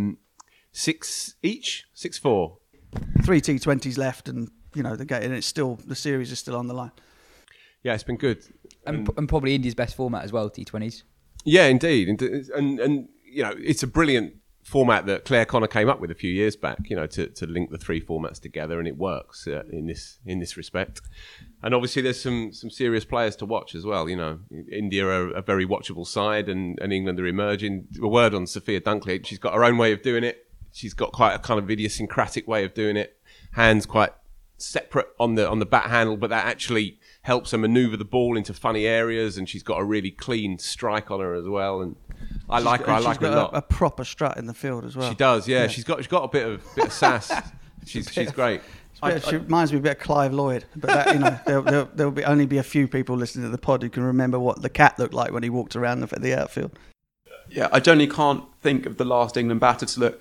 6 each? 6-4. 3 T20s left, and, you know, the series is still on the line. Yeah, it's been good. And probably India's best format as well, T20s. Yeah, indeed. And you know, it's a brilliant format that Claire Connor came up with a few years back, you know, to link the 3 formats together, and it works in this respect. And obviously there's some serious players to watch as well, you know. India are a very watchable side, and England are emerging. A word on Sophia Dunkley, she's got her own way of doing it. She's got quite a kind of idiosyncratic way of doing it. Hands quite separate on the bat handle, but that actually helps her manoeuvre the ball into funny areas, and she's got a really clean strike on her as well. And I like her a lot. She's got a proper strut in the field as well. She does, yeah. She's got a bit of sass. She's great. She reminds me a bit of Clive Lloyd, but that, you know, there'll only be a few people listening to the pod who can remember what the cat looked like when he walked around the outfield. Yeah, I generally can't think of the last England batter to look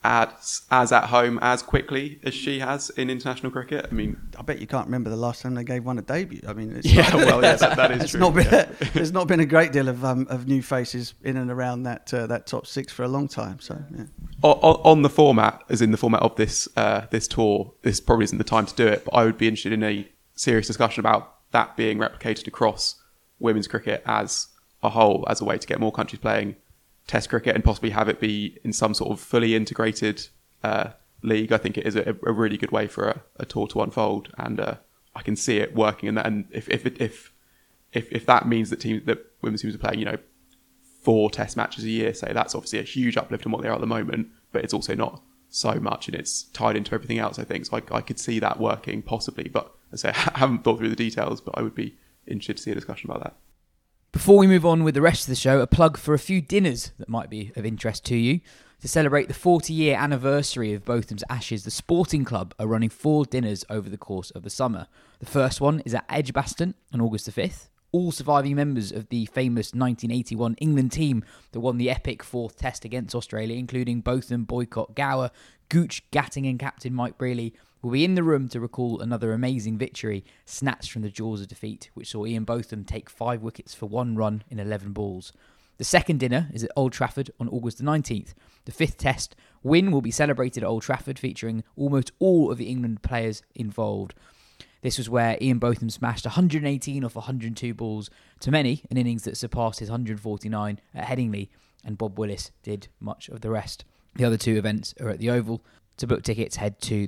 as at home as quickly as she has in international cricket? I mean, I bet you can't remember the last time they gave one a debut. I mean, it's that is it's true. not been there's not been a great deal of new faces in and around that top six for a long time. So yeah. On the format, as in the format of this tour, this probably isn't the time to do it, but I would be interested in a serious discussion about that being replicated across women's cricket as a whole, as a way to get more countries playing Test cricket and possibly have it be in some sort of fully integrated league. I think it is a really good way for a tour to unfold, and I can see it working in that. And if that means that women's teams are playing, 4 Test matches a year, say, that's obviously a huge uplift on what they are at the moment, but it's also not so much, and it's tied into everything else, I think. So I could see that working possibly, but as I say, I haven't thought through the details, but I would be interested to see a discussion about that. Before we move on with the rest of the show, a plug for a few dinners that might be of interest to you. To celebrate the 40-year anniversary of Botham's Ashes, the Sporting Club are running 4 dinners over the course of the summer. The first one is at Edgbaston on August the 5th. All surviving members of the famous 1981 England team that won the epic 4th Test against Australia, including Botham, Boycott, Gower, Gooch, Gatting and Captain Mike Brearley, will be in the room to recall another amazing victory snatched from the jaws of defeat, which saw Ian Botham take 5 wickets for 1 run in 11 balls. The second dinner is at Old Trafford on August the 19th. The 5th Test win will be celebrated at Old Trafford, featuring almost all of the England players involved. This was where Ian Botham smashed 118 off 102 balls, to many an innings that surpassed his 149 at Headingley, and Bob Willis did much of the rest. The other 2 events are at the Oval. To book tickets, head to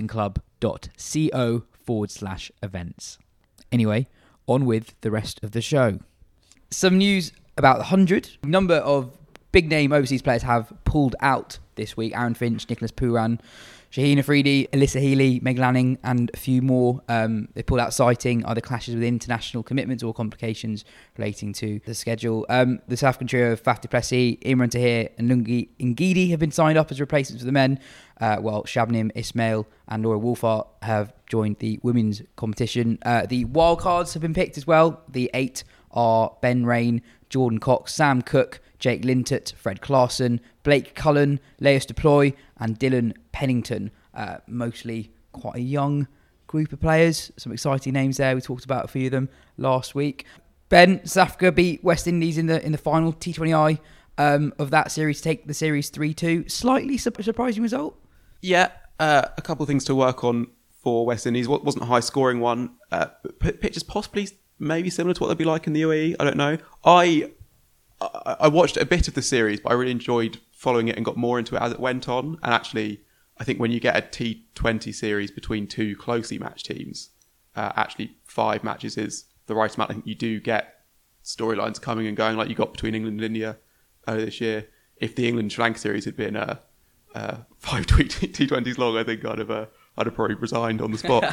thesportingclub.co/events. Anyway, on with the rest of the show. Some news about the 100. A number of big-name overseas players have pulled out this week. Aaron Finch, Nicholas Pooran, Shaheen Afridi, Alyssa Healy, Meg Lanning, and a few more. They pulled out citing either clashes with international commitments or complications relating to the schedule. The South African trio of Faf du Plessis, Imran Tahir and Lungi Ngidi have been signed up as replacements for the men, while Shabnim Ismail and Laura Wolfart have joined the women's competition. The wildcards have been picked as well. The 8 are Ben Rain, Jordan Cox, Sam Cook, Jake Lintott, Fred Clarkson, Blake Cullen, Leos Deploy and Dylan Pennington. Mostly quite a young group of players. Some exciting names there. We talked about a few of them last week. Ben, South Africa beat West Indies in the final T20I of that series to take the series 3-2. Slightly surprising result. Yeah, a couple of things to work on for West Indies. It wasn't a high-scoring one. Pitches possibly maybe similar to what they'd be like in the UAE. I don't know. I watched a bit of the series, but I really enjoyed following it and got more into it as it went on. And actually, I think when you get a T20 series between 2 closely matched teams, actually 5 matches is the right amount. I think you do get storylines coming and going like you got between England and India earlier this year. If the England-Sri Lanka series had been 5 T20s long, I think I'd have probably resigned on the spot.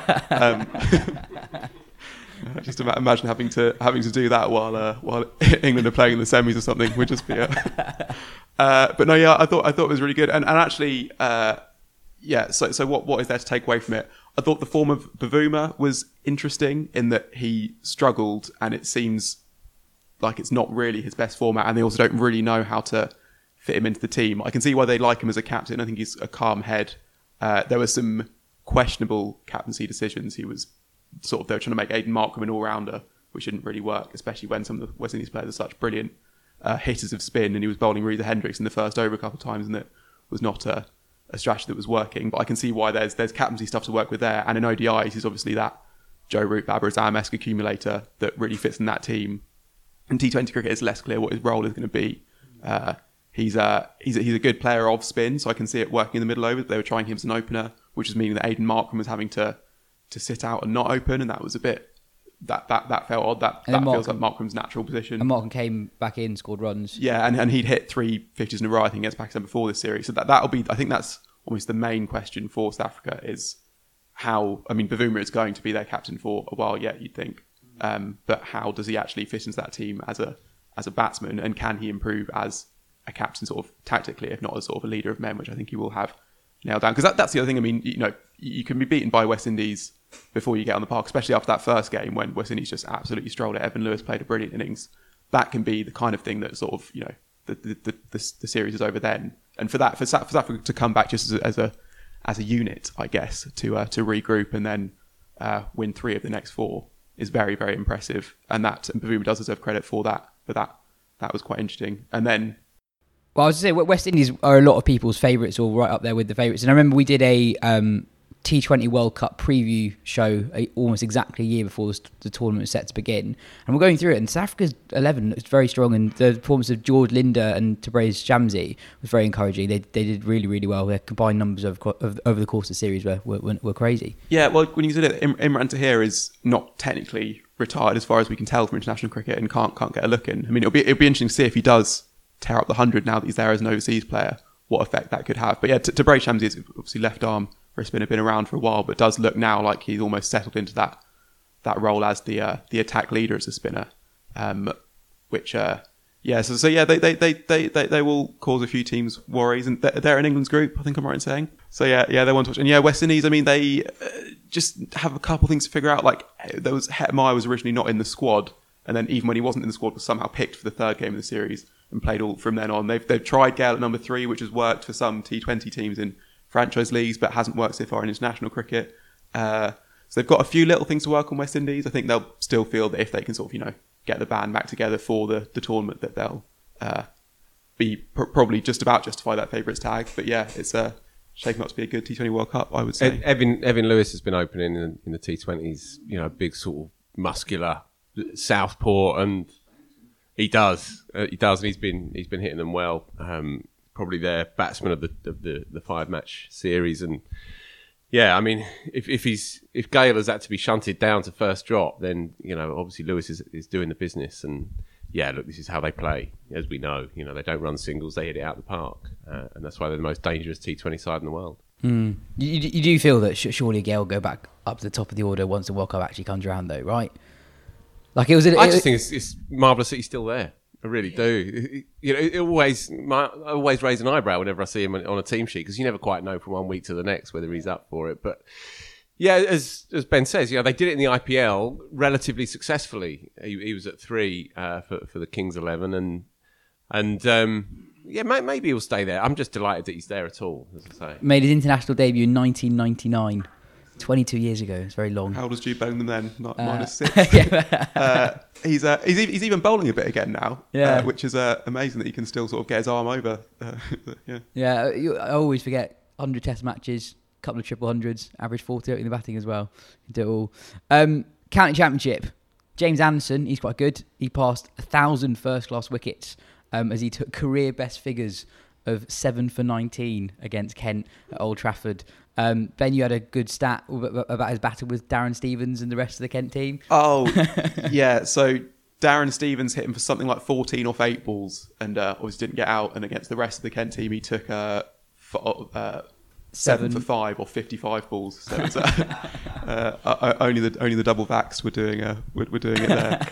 Just imagine having to do that while England are playing in the semis or something would just be. But no, yeah, I thought it was really good, and actually, yeah. So what is there to take away from it? I thought the form of Bavuma was interesting in that he struggled, and it seems like it's not really his best format, and they also don't really know how to fit him into the team. I can see why they like him as a captain. I think he's a calm head. There were some questionable captaincy decisions. They were trying to make Aidan Markram an all-rounder, which didn't really work, especially when some of the West Indies players are such brilliant hitters of spin, and he was bowling Reza Hendricks in the first over a couple of times, and it was not a strategy that was working. But I can see why there's captaincy stuff to work with there, and in ODIs he's obviously that Joe Root, Babar Azam-esque accumulator that really fits in that team. In T20 cricket, it's less clear what his role is going to be. He's a good player of spin, so I can see it working in the middle over. They were trying him as an opener, which was meaning that Aidan Markram was having to sit out and not open, and that was a bit that felt odd. That feels like Markram's natural position. And Markram came back in, scored runs. Yeah, and he'd hit 3 50s in a row, I think, against Pakistan before this series. So that'll be, I think that's almost the main question for South Africa is how. I mean, Bavuma is going to be their captain for a while yet, you'd think, but how does he actually fit into that team as a batsman, and can he improve as a captain, sort of tactically, if not as sort of a leader of men, which I think he will have nailed down. Because that's the other thing. I mean, you can be beaten by West Indies before you get on the park, especially after that first game when West Indies just absolutely strolled it. Evan Lewis played a brilliant innings. That can be the kind of thing that sort of, the series is over then. and for South Africa to come back just as a unit, I guess, to regroup and then win 3 of the next 4 is very, very impressive, and Bavuma does deserve credit for that. That was quite interesting. And then, well, I was going to say West Indies are a lot of people's favourites, or right up there with the favourites. And I remember we did a T20 World Cup preview show almost exactly a year before the tournament was set to begin, and we're going through it, and South Africa's 11 looks very strong, and the performance of George Linder and Tabraiz Shamsi was very encouraging. They did really, really well. Their combined numbers over the course of the series were crazy. Yeah, well, when you consider that Imran Tahir is not technically retired as far as we can tell from international cricket and can't get a look in. I mean, it'll be interesting to see if he does tear up the 100 now that he's there as an overseas player, what effect that could have. But yeah, Tabraiz Shamsi is obviously left arm wrist spinner, been around for a while, but does look now like he's almost settled into that role as the attack leader as a spinner. They will cause a few teams worries, and they're in England's group, I think I'm right in saying. So yeah, they want to watch. And yeah, West Indies, I mean, they just have a couple things to figure out. Like, Hetmeyer was originally not in the squad, and then even when he wasn't in the squad, was somehow picked for the 3rd game of the series and played all from then on. They've tried Gale at number 3, which has worked for some T20 teams in franchise leagues, but hasn't worked so far in international cricket. So they've got a few little things to work on, West Indies. I think they'll still feel that if they can sort of, get the band back together for the tournament, that they'll be probably just about justify that favourites tag. But yeah, it's shaping up to be a good T20 World Cup, I would say. Evan Lewis has been opening in the T20s, big sort of muscular southpaw, and he does, and he's been hitting them well. Probably their batsman of the 5-match series, and yeah, I mean, if Gale has had to be shunted down to first drop, then obviously Lewis is doing the business, and yeah, look, this is how they play, as we know. They don't run singles, they hit it out of the park, and that's why they're the most dangerous T20 side in the world. You do feel that surely Gale will go back up to the top of the order once the World Cup actually comes around, though, right? Like I just think it's marvellous that he's still there. I really do. I always raise an eyebrow whenever I see him on a team sheet, because you never quite know from one week to the next whether he's up for it. But yeah, as Ben says, they did it in the IPL relatively successfully. He was at 3 for the Kings 11, and maybe he'll stay there. I'm just delighted that he's there at all, as I say. Made his international debut in 1999. 22 years ago. It's very long. How old was Jude Bellingham then? -6. He's even bowling a bit again now. Yeah, which is amazing that he can still sort of get his arm over. I always forget 100 Test matches, a couple of triple hundreds, average 40 in the batting as well. He did it all. County Championship. James Anderson, he's quite good. He passed 1,000 first-class wickets as he took career best figures of 7 for 19 against Kent at Old Trafford. Ben, you had a good stat about his battle with Darren Stevens and the rest of the Kent team. Oh, yeah. So Darren Stevens hit him for something like 14 off 8 balls, and obviously didn't get out. And against the rest of the Kent team, he took 7 for 5 or 55 balls. So it's, only the double vaxxed were doing it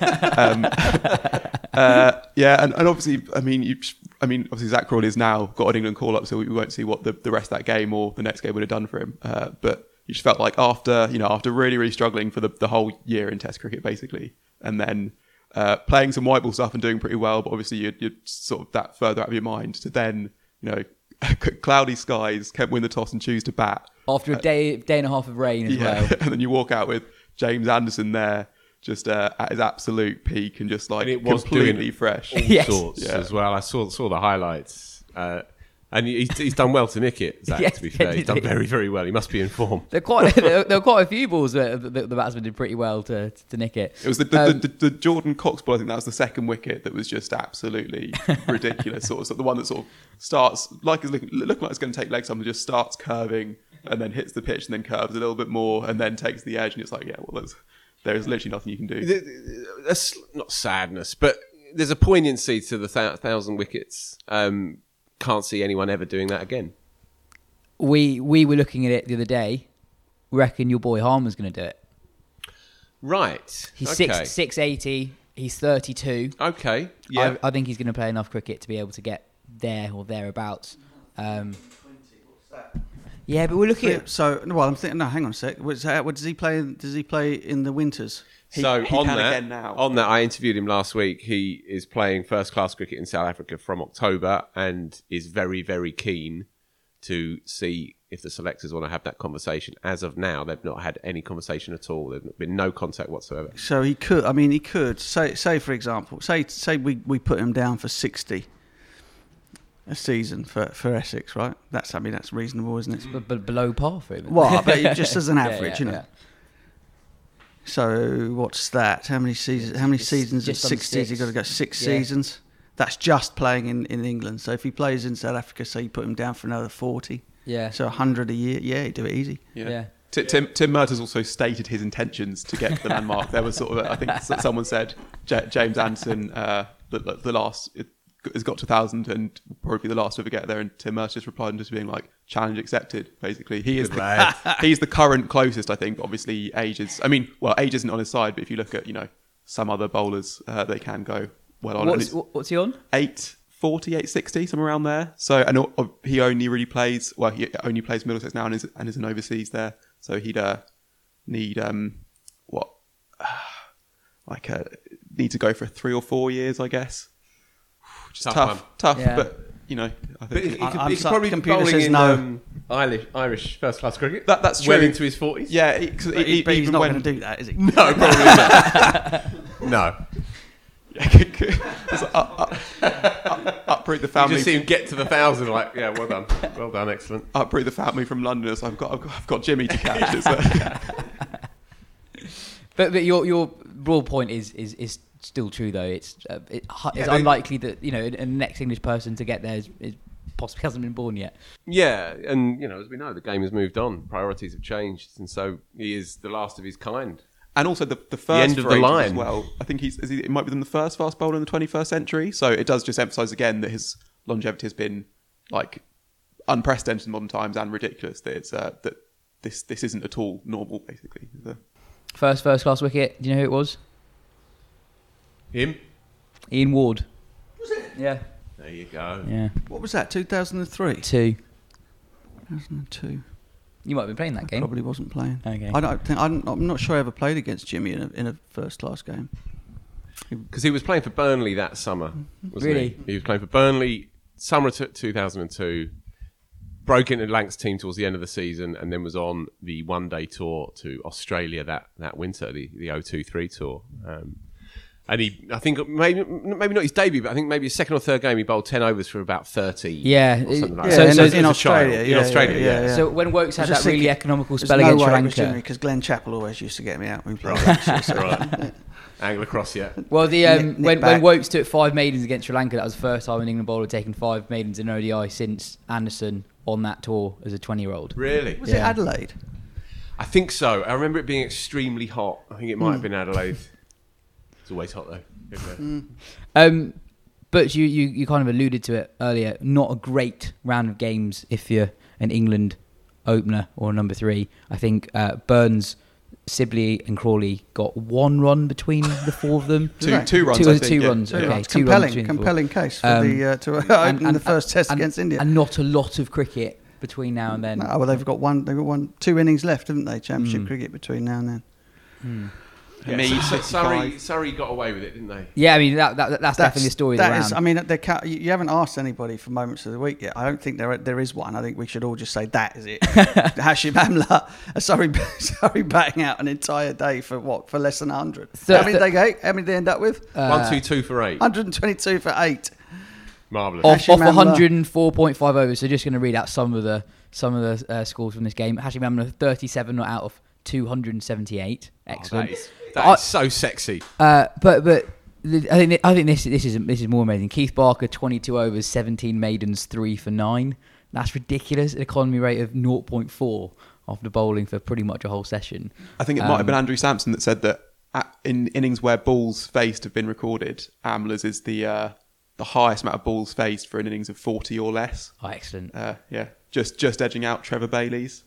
there. And obviously, obviously Zach Crawley has now got an England call up, so we won't see what the rest of that game or the next game would have done for him. But you just felt like after really, really struggling for the whole year in Test cricket, basically, and then playing some white ball stuff and doing pretty well, but obviously you're sort of that further out of your mind to then, cloudy skies, Kent win the toss and choose to bat. After a day and a half of rain as well. And then you walk out with James Anderson there, just at his absolute peak and just like completely fresh. All sorts as well. I saw the highlights. And he's done well to nick it, Zach, to be fair. He's done very, very well. He must be in form. There were quite a few balls where the batsman did pretty well to nick it. It was the Jordan Cox ball, I think that was the second wicket, that was just absolutely ridiculous. Sort of the one that sort of starts, like it's looking like it's going to take legs up, and just starts curving and then hits the pitch and then curves a little bit more and then takes the edge. And it's like, there's literally nothing you can do. That's not sadness, but there's a poignancy to the 1,000 wickets. Can't see anyone ever doing that again. We were looking at it the other day. We reckon your boy Harman's going to do it. Right. He's 680. He's 32. Okay. Yeah. I think he's going to play enough cricket to be able to get there or thereabouts. Yeah, Yeah, but we're looking at... So, well, I'm thinking. No, hang on a sec. What does he play? Does he play in the winters? So he on can that, again now. on that, I interviewed him last week. He is playing first-class cricket in South Africa from October and is very, very keen to see if the selectors want to have that conversation. As of now, they've not had any conversation at all. There's been no contact whatsoever. So he could. I mean, he could say for example, say we put him down for 60 a season for Essex, right? That's reasonable, isn't it? But below par for him. Well, but just as an Yeah, average, yeah, you know. yeah. So what's that? How many seasons? How many seasons at just under 60 has he six. got to go? 6 Yeah. seasons. That's just playing in England. So if he plays in South Africa, say you put him down for another 40. Yeah. So 100 a year. Yeah, he'd do it easy. Yeah. Tim Murtagh also stated his intentions to get to the landmark. There was sort of, I think someone said James Anderson, the last has got to 1,000 and probably the last to ever get there. And Tim Murtagh just replied and just being like, challenge accepted. Basically, he's the current closest. I think. Obviously, age is. I mean, well, age isn't on his side, but if you look at some other bowlers, they can go well on. What's he on? 840, 860, somewhere around there. So, and he only really plays. Well, he only plays Middlesex now and is an overseas there. So he'd need need to go for 3 or 4 years, I guess. Which is tough, Yeah. but I But think he could I'm probably be computer bowling says in no. Irish first-class cricket. that's true. Well into his 40s. Yeah, But he's not going to do that, is he? No, probably not. No. Uproot the You family. just see him get to the 1,000, like, yeah, well done, excellent. Uproot the family from London. So I've got Jimmy to catch. So. But your broad point is still true though. It's unlikely that a next English person to get there is possibly hasn't been born yet. Yeah, and as we know, the game has moved on. Priorities have changed, and so he is the last of his kind. And also the first end of for the ages line. as well. I think it might be the first fast bowler in the 21st century. So it does just emphasise again that his longevity has been like unprecedented in modern times and ridiculous. That it's that this isn't at all normal, basically. First class wicket. Do you know who it was? Him? Ian Ward. Was it? Yeah. There you go. Yeah. What was that? 2003. 2002. You might have been playing that game. Probably wasn't playing. Okay. I'm not sure I ever played against Jimmy in a first class game. Because he was playing for Burnley that summer, wasn't Really? he? He was playing for Burnley summer 2002, broke into Lancs team towards the end of the season, and then was on the one-day tour to Australia that winter, the 023 tour. And I think maybe not his debut, but I think maybe his second or third game he bowled 10 overs for about 30. Yeah. Or something like Yeah, that. So in as a Australia, child. yeah, In Australia, yeah, yeah. yeah. So when Wokes had I was that just really thinking, economical There's spell no against way Sri it was Jimmy Lanka. because Glenn Chappell always used to get me out when we played against you, so- Right. Angle across, yeah. Well, Nick when back. Wokes took 5 maidens against Sri Lanka, that was the first time an England bowler had taken 5 maidens in ODI since Anderson on that tour as a 20-year-old. Really? Was it Yeah. Adelaide? I think so. I remember it being extremely hot. I think it might have been Adelaide. It's always hot, though. Isn't it? But you kind of alluded to it earlier. Not a great round of games if you're an England opener or number 3. I think Burns, Sibley and Crawley got 1 run between the 4 of them. Two runs. I Two think, yeah. runs. Yeah. Okay, It's 2 runs between the 4. compelling case for to And- open the first test and- against India. and not a lot of cricket between now and then. No, well, they've got 2 innings left, haven't they? Championship cricket between now and then. Yeah, Me, Surrey got away with it, didn't they? Yeah, I mean that's definitely the story of the That round. is, I mean, you haven't asked anybody for moments of the week yet. I don't think there is one. I think we should all just say that is it. Hashim Amla, Surrey batting out an entire day for less than 100. How many did they get? How many did they end up with? 1-2-2 for 8. 122 for 8. Marvellous. off Hashim Amla. 104.5 overs. So just going to read out some of the scores from this game. Hashim Amla 37 not out of 278. Excellent. That is so sexy. But I think this is more amazing. Keith Barker 22 overs, 17 maidens, 3 for 9. That's ridiculous. An economy rate of 0.4 after bowling for pretty much a whole session. I think it might have been Andrew Sampson that said that in innings where balls faced have been recorded, Amla's is the highest amount of balls faced for an innings of 40 or less. Oh, excellent. Just edging out Trevor Bailey's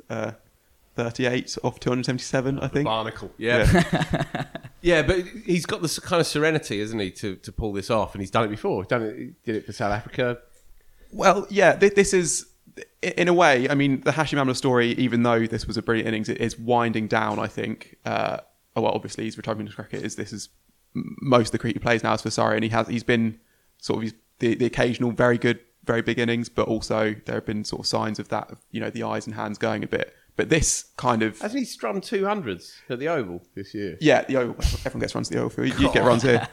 38 off 277, I think. Barnacle. Yeah. Yeah, but he's got this kind of serenity, isn't he, to pull this off, and he's done it before. He did it for South Africa. Well, yeah, this is in a way, I mean, the Hashim Amla story, even though this was a brilliant innings, it is winding down, I think. Well, obviously, he's retiring from cricket. This is most of the cricket he plays now is for Surrey, and he's been sort of the occasional very good, very big innings, but also there have been sort of signs of that, the eyes and hands going a bit. But this kind of... Hasn't he strummed 200s at the Oval this year? Yeah, the Oval. Everyone gets runs to the Oval. You get runs here.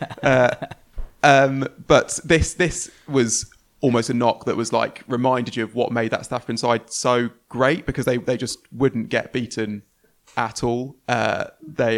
But this was almost a knock that was like reminded you of what made that South African side so great, because they just wouldn't get beaten at all. That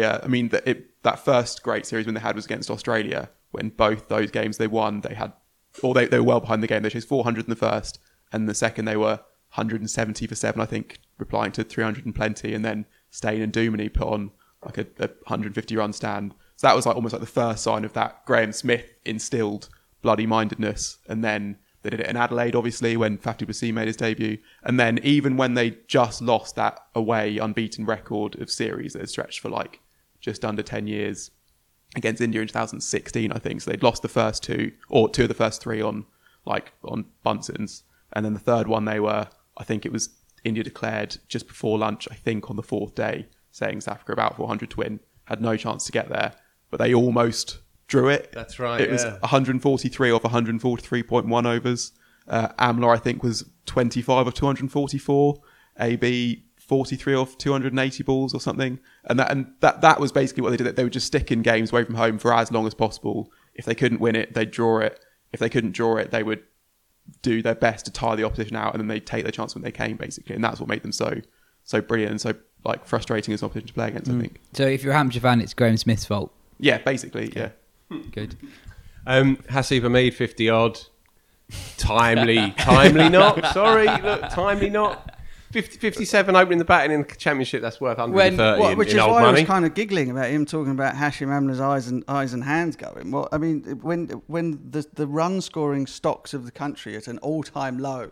first great series when they had was against Australia, when both those games they won, they were well behind the game. They chased 400 in the first, and the second they were 170 for 7, I think, replying to 300 and plenty, and then Steyn and Duminy put on like a 150 run stand. So that was like almost like the first sign of that Graham Smith instilled bloody mindedness. And then they did it in Adelaide, obviously, when Faf du Plessis made his debut. And then even when they just lost that away unbeaten record of series that had stretched for like just under 10 years against India in 2016, I think. So they'd lost the first two, or two of the first three on Bunsen's. And then the third one I think it was India declared just before lunch, I think on the fourth day, saying South Africa about 400 to win, had no chance to get there, but they almost drew it. That's right. It was 143 off 143.1 overs. Amla, I think, was 25 of 244. AB 43 off 280 balls or something. And that was basically what they did. They would just stick in games away from home for as long as possible. If they couldn't win it, they'd draw it. If they couldn't draw it, they would do their best to tire the opposition out, and then they'd take their chance when they came, basically. And that's what made them so brilliant and so like frustrating as an opposition to play against, I think. So if you're a Hampshire fan, it's Graham Smith's fault. Yeah, basically, yeah. Good. Hasib Hamid, 50 odd. Timely not. Sorry, look, timely not. 57 opening the batting in the championship. That's worth 130 which in is old why money. I was kind of giggling about him talking about Hashim Amla's eyes and hands going. Well, I mean, when the run scoring stocks of the country at an all time low.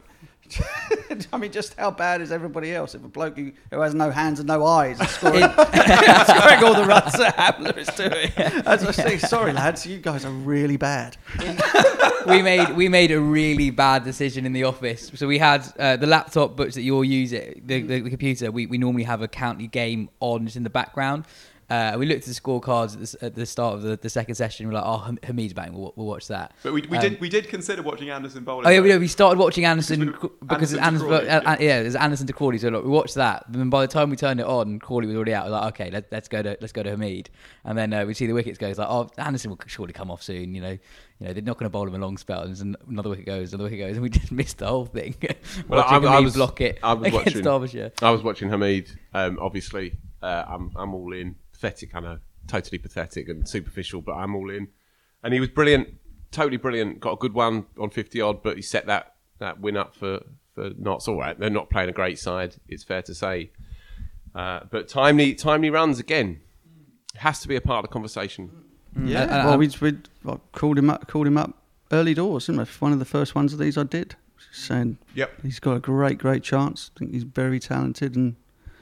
I mean, just how bad is everybody else? If a bloke who has no hands and no eyes is scoring, scoring all the runs that Amla is doing. As I say, sorry lads, you guys are really bad. we made a really bad decision in the office. So we had the laptop books that you all use, the computer. We normally have a county game on just in the background. We looked at the scorecards at the start of the second session. We're like, oh, Hamid's batting. We'll watch that. But we did consider watching Anderson bowling. Oh yeah, we started watching Anderson because it's Anderson Anderson to Crawley. So look, we watched that. And then by the time we turned it on, Crawley was already out. We're like, okay, let's go to Hamid. And then we see the wickets go. It's like, oh, Anderson will surely come off soon. You know, they're not going to bowl him a long spell. And another wicket goes, and we just missed the whole thing. Well, I was block it against Derbyshire. I was watching Hamid. Obviously, I'm all in. Pathetic, I know, totally pathetic and superficial, but I'm all in. And he was brilliant, totally brilliant. Got a good one on 50 odd, but he set that win up for Notts. All right, they're not playing a great side, it's fair to say. But timely runs again has to be a part of the conversation. Yeah, well, we called him up early doors, didn't we? One of the first ones of these I did, saying, yep, he's got a great chance. I think he's very talented and.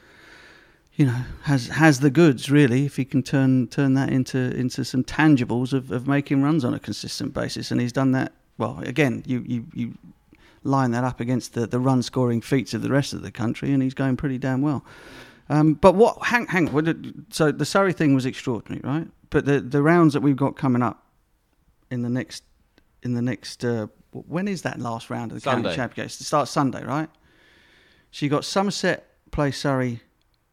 Has the goods really, if he can turn that into some tangibles of making runs on a consistent basis, and he's done that well. Again, you line that up against the run scoring feats of the rest of the country, and he's going pretty damn well. But what? Hang on. So the Surrey thing was extraordinary, right? But the rounds that we've got coming up in the next when is that last round of the county championship? It starts Sunday, right? So you got Somerset play Surrey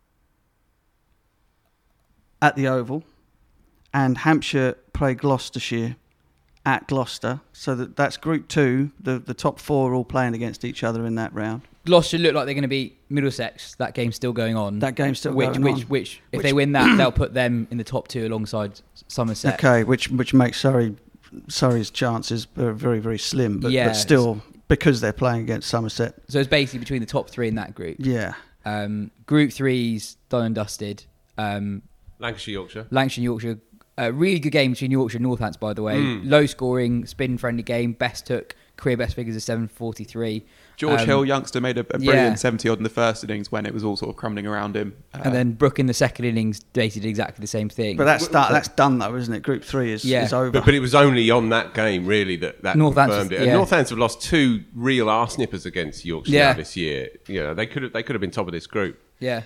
at the Oval, and Hampshire play Gloucestershire at Gloucester. So that's Group 2. The top 4 are all playing against each other in that round. Gloucester look like they're going to beat Middlesex. That game's still going on. Going on. Which if they win that, they'll put them in the top 2 alongside Somerset. Okay, which makes Surrey's chances very, very slim, but still, because they're playing against Somerset. So it's basically between the top 3 in that group. Yeah. Group 3's done and dusted. Lancashire, Yorkshire. Really good game between Yorkshire and Northants, by the way. Low scoring, spin friendly game. Best took career best figures of 743. George Hill, youngster, made a brilliant yeah. 70 odd in the first innings when it was all sort of crumbling around him. And then Brook in the second innings did exactly the same thing. But that's done though, isn't it? Group 3 is over. But it was only on that game really that confirmed it. And Northampton have lost 2 real arse-nippers against Yorkshire this year. You know, they could have been top of this group. Yeah.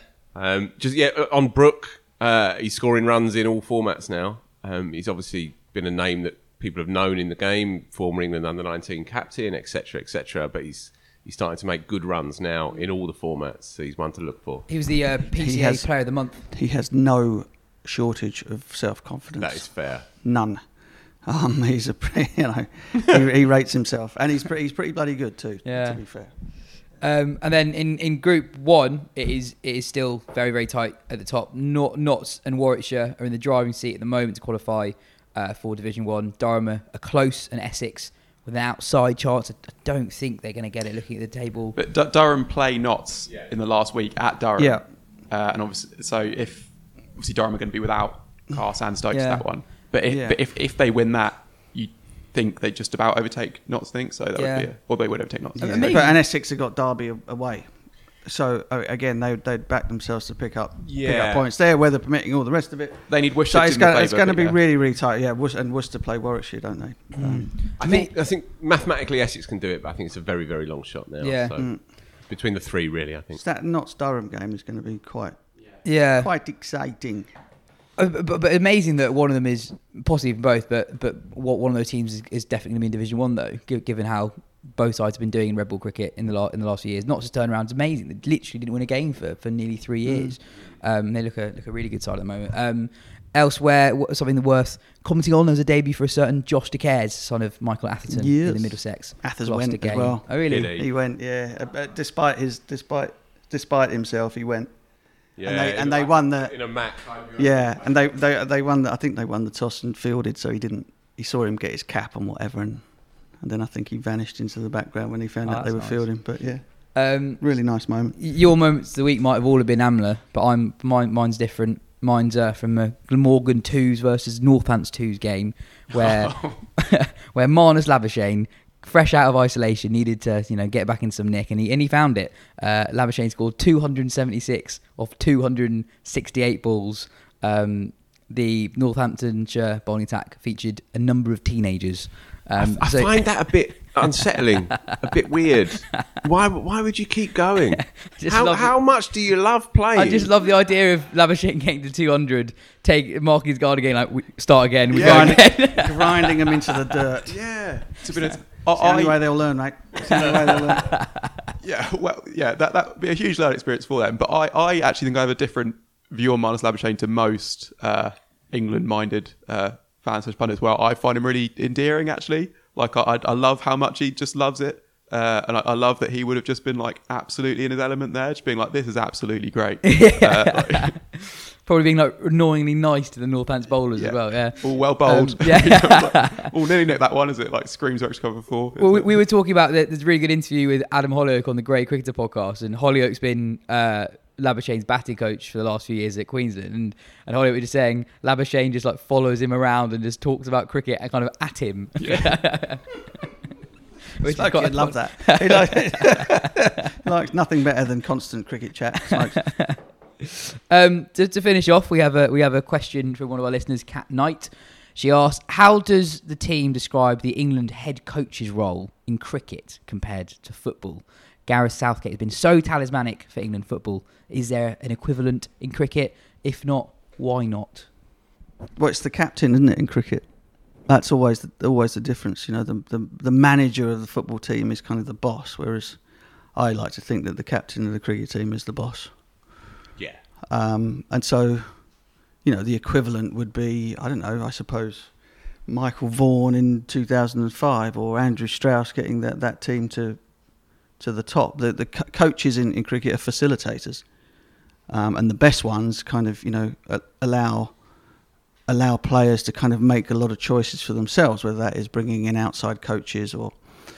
On Brook, he's scoring runs in all formats now. He's obviously been a name that people have known in the game, former England under-19 captain, etc. But he's starting to make good runs now in all the formats, so he's one to look for. He was the PCA Player of the Month. He has no shortage of self-confidence. That is fair. None. He's he rates himself, and he's pretty bloody good too. Yeah. To be fair. And then in Group 1, it is still very, very tight at the top. Notts and Warwickshire are in the driving seat at the moment to qualify for Division 1. Durham are close, and Essex with an outside chance. I don't think they're going to get it looking at the table. But Durham play Notts in the last week at Durham. Yeah. And obviously, so obviously Durham are going to be without Carr and Stokes that one. But if they win that, you think they just about overtake Notts, so that would be or they would overtake Notts. Yeah. But and Essex have got Derby away. So again, they'd back themselves to pick up points there, weather permitting, all the rest of it. They need Worcester. So it's going to be really, really tight. Yeah, and Worcester play Warwickshire, don't they? I think mathematically Essex can do it, but I think it's a very, very long shot now. Yeah. So between the 3, really, I think. So that Notts Durham game is going to be quite exciting. But amazing that one of them is possibly even both. But what one of those teams is definitely going to be in Division 1 though, given how both sides have been doing in red ball cricket in the last few years. Not just turnaround is amazing. They literally didn't win a game for nearly 3 years. They look a really good side at the moment. Elsewhere, something worth commenting on, there's a debut for a certain Josh De Cares, son of Michael Atherton in the Middlesex. Atherton went as well. Oh really? He went, yeah. Despite himself, he went. Yeah, and they won the in a match. Yeah, and they won. I think they won the toss and fielded, so he didn't. He saw him get his cap and whatever, and then I think he vanished into the background when he found out they were fielding. But yeah, really nice moment. Your moments of the week might have all been Amla, but mine's different. Mine's from a Glamorgan 2s versus Northants 2s game where where Marnus Labuschagne, fresh out of isolation, needed to get back in some nick, and he found it. Labuschagne scored 276 off 268 balls. The Northamptonshire bowling attack featured a number of teenagers. I find that a bit unsettling, a bit weird. Why would you keep going? How much do you love playing? I just love the idea of Labuschagne getting to 200, marking his guard again, start again, grinding them into the dirt. Yeah, it's the only way they'll learn, mate. It's the only way they'll learn. That would be a huge learning experience for them. But I actually think I have a different view on Marnus Labuschagne to most England-minded fans of pundits. Well, I find him really endearing, actually. Like, I love how much he just loves it. And I love that he would have just been, absolutely in his element there, just being like, this is absolutely great. Probably being, annoyingly nice to the Northants bowlers as well, yeah. All well bowled. Nearly nicked that one, is it? Screams extra cover 4. Well, we were talking about this really good interview with Adam Hollyoake on the Grey Cricketer podcast, and Hollyoake's been Labuschagne's batting coach for the last few years at Queensland, and Hollyoake was just saying Labuschagne just follows him around and just talks about cricket and kind of at him. Yeah. Which is quite love that. He likes nothing better than constant cricket chat. To finish off, we have a question from one of our listeners, Kat Knight. She asked, how does the team describe the England head coach's role in cricket compared to football? Gareth Southgate has been so talismanic for England football. Is there an equivalent in cricket? If not, why not? Well, it's the captain, isn't it, in cricket? That's always the difference. The manager of the football team is kind of the boss, whereas I like to think that the captain of the cricket team is the boss. Yeah. And so, the equivalent would be, I don't know, I suppose Michael Vaughan in 2005 or Andrew Strauss getting that team to the top. The coaches in cricket are facilitators, and the best ones kind of allow players to kind of make a lot of choices for themselves, whether that is bringing in outside coaches or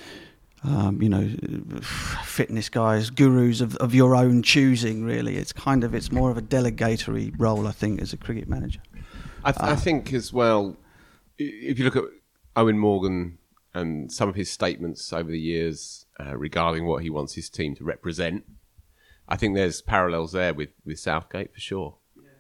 fitness guys, gurus of your own choosing. Really, it's more of a delegatory role, I think, as a cricket manager. I think as well, if you look at Owen Morgan and some of his statements over the years regarding what he wants his team to represent, I think there's parallels there with Southgate for sure.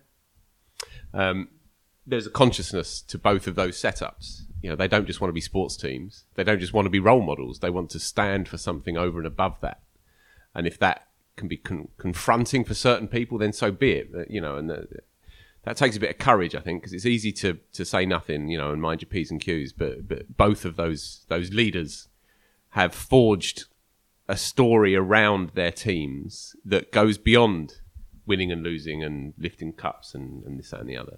There's a consciousness to both of those setups. You know, they don't just want to be sports teams. They don't just want to be role models. They want to stand for something over and above that. And if that can be confronting for certain people, then so be it. You know, and that takes a bit of courage, I think, because it's easy to say nothing, you know, and mind your P's and Q's. But both of those leaders have forged a story around their teams that goes beyond winning and losing and lifting cups and this, that and the other.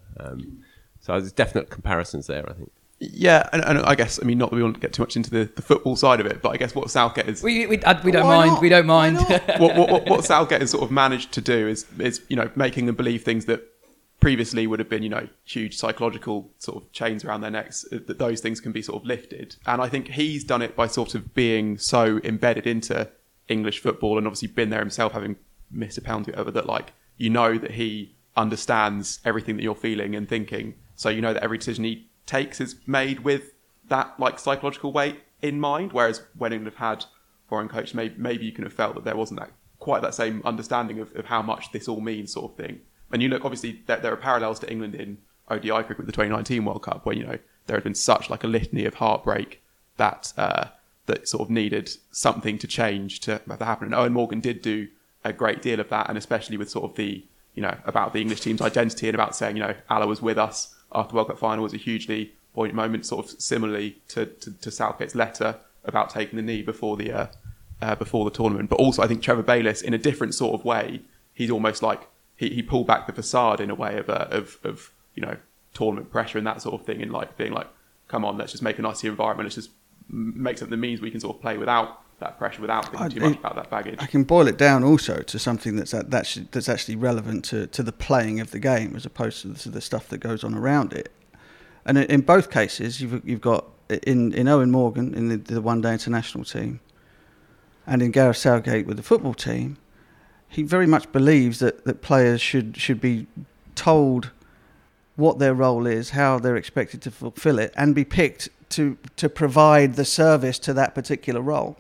So there's definite comparisons there, I think. Yeah, and I guess, I mean, not that we want to get too much into the football side of it, but I guess what Southgate is... We don't mind. We don't mind. what Southgate has sort of managed to do is, you know, making them believe things that previously would have been, you know, huge psychological sort of chains around their necks, that those things can be sort of lifted. And I think he's done it by sort of being so embedded into English football and obviously been there himself, having missed a penalty over that, like, you know that he understands everything that you're feeling and thinking. So you know that every decision he takes is made with that, like, psychological weight in mind. Whereas when England have had foreign coaches, maybe you can have felt that there wasn't quite that same understanding of how much this all means, sort of thing. And you look, obviously, there are parallels to England in ODI cricket with the 2019 World Cup, where, you know, there had been such like a litany of heartbreak that that sort of needed something to change to have that happen. And Owen Morgan did do a great deal of that, and especially with sort of the, you know, about the English team's identity and about saying, you know, Allah was with us after the World Cup final was a hugely poignant moment, sort of similarly to Southgate's letter about taking the knee before the tournament. But also, I think Trevor Bayliss, in a different sort of way, he's almost like he pulled back the facade in a way of you know, tournament pressure and that sort of thing, and like being like, come on, let's just make a nicer environment. Let's just make something that means we can sort of play without that pressure, without thinking too much about that baggage. I can boil it down also to something that's actually relevant to the playing of the game as opposed to the stuff that goes on around it. And in both cases, you've got in Owen Morgan in the one-day international team, and in Gareth Southgate with the football team, he very much believes that players should be told what their role is, how they're expected to fulfil it, and be picked to provide the service to that particular role.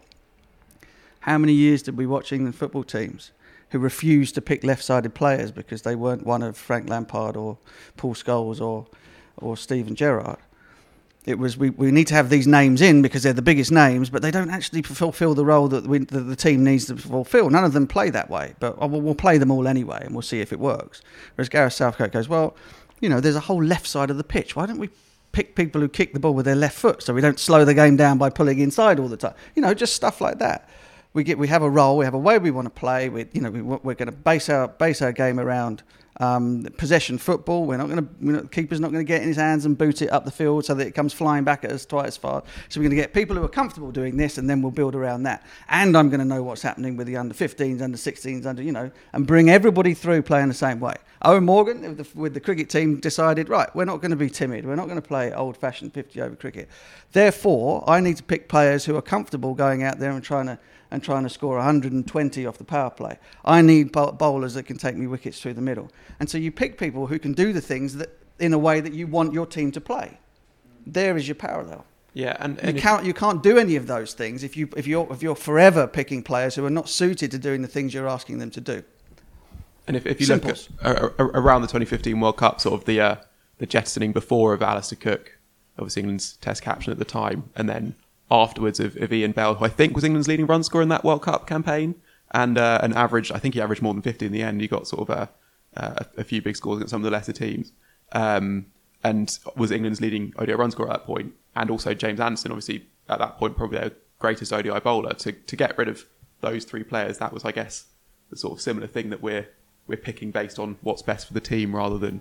How many years did we watch England football teams who refused to pick left-sided players because they weren't one of Frank Lampard or Paul Scholes or Steven Gerrard? It was, we need to have these names in because they're the biggest names, but they don't actually fulfil the role that the team needs to fulfil. None of them play that way, but we'll play them all anyway, and we'll see if it works. Whereas Gareth Southgate goes, well, you know, there's a whole left side of the pitch. Why don't we pick people who kick the ball with their left foot so we don't slow the game down by pulling inside all the time? You know, just stuff like that. We have a role, we have a way we want to play. We're going to base our game around possession football. The keeper's not going to get in his hands and boot it up the field so that it comes flying back at us twice as far. So we're going to get people who are comfortable doing this, and then we'll build around that. And I'm going to know what's happening with the under 15s, under 16s, and bring everybody through playing the same way. Owen Morgan with the cricket team decided, right, we're not going to be timid. We're not going to play old-fashioned 50-over cricket. Therefore, I need to pick players who are comfortable going out there and trying to score 120 off the power play. I need bowlers that can take me wickets through the middle. And so you pick people who can do the things that in a way that you want your team to play. There is your parallel. Yeah, and you can't do any of those things if you're forever picking players who are not suited to doing the things you're asking them to do. And if you look at around the 2015 World Cup, sort of the jettisoning before of Alistair Cook, obviously England's Test captain at the time, and then afterwards of Ian Bell, who I think was England's leading run scorer in that World Cup campaign, and I think he averaged more than 50 in the end. He got sort of a few big scores against some of the lesser teams, and was England's leading ODI run scorer at that point. And also James Anderson, obviously at that point probably their greatest ODI bowler. To get rid of those three players, that was, I guess, the sort of similar thing that we're picking based on what's best for the team rather than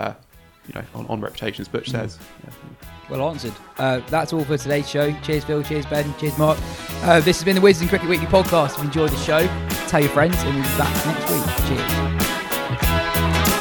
on reputation, as Butch says. Yeah. Well answered. That's all for today's show. Cheers, Phil. Cheers, Ben. Cheers, Mark. This has been the Wisden Cricket Weekly podcast. If you enjoyed the show, tell your friends, and we'll be back next week. Cheers.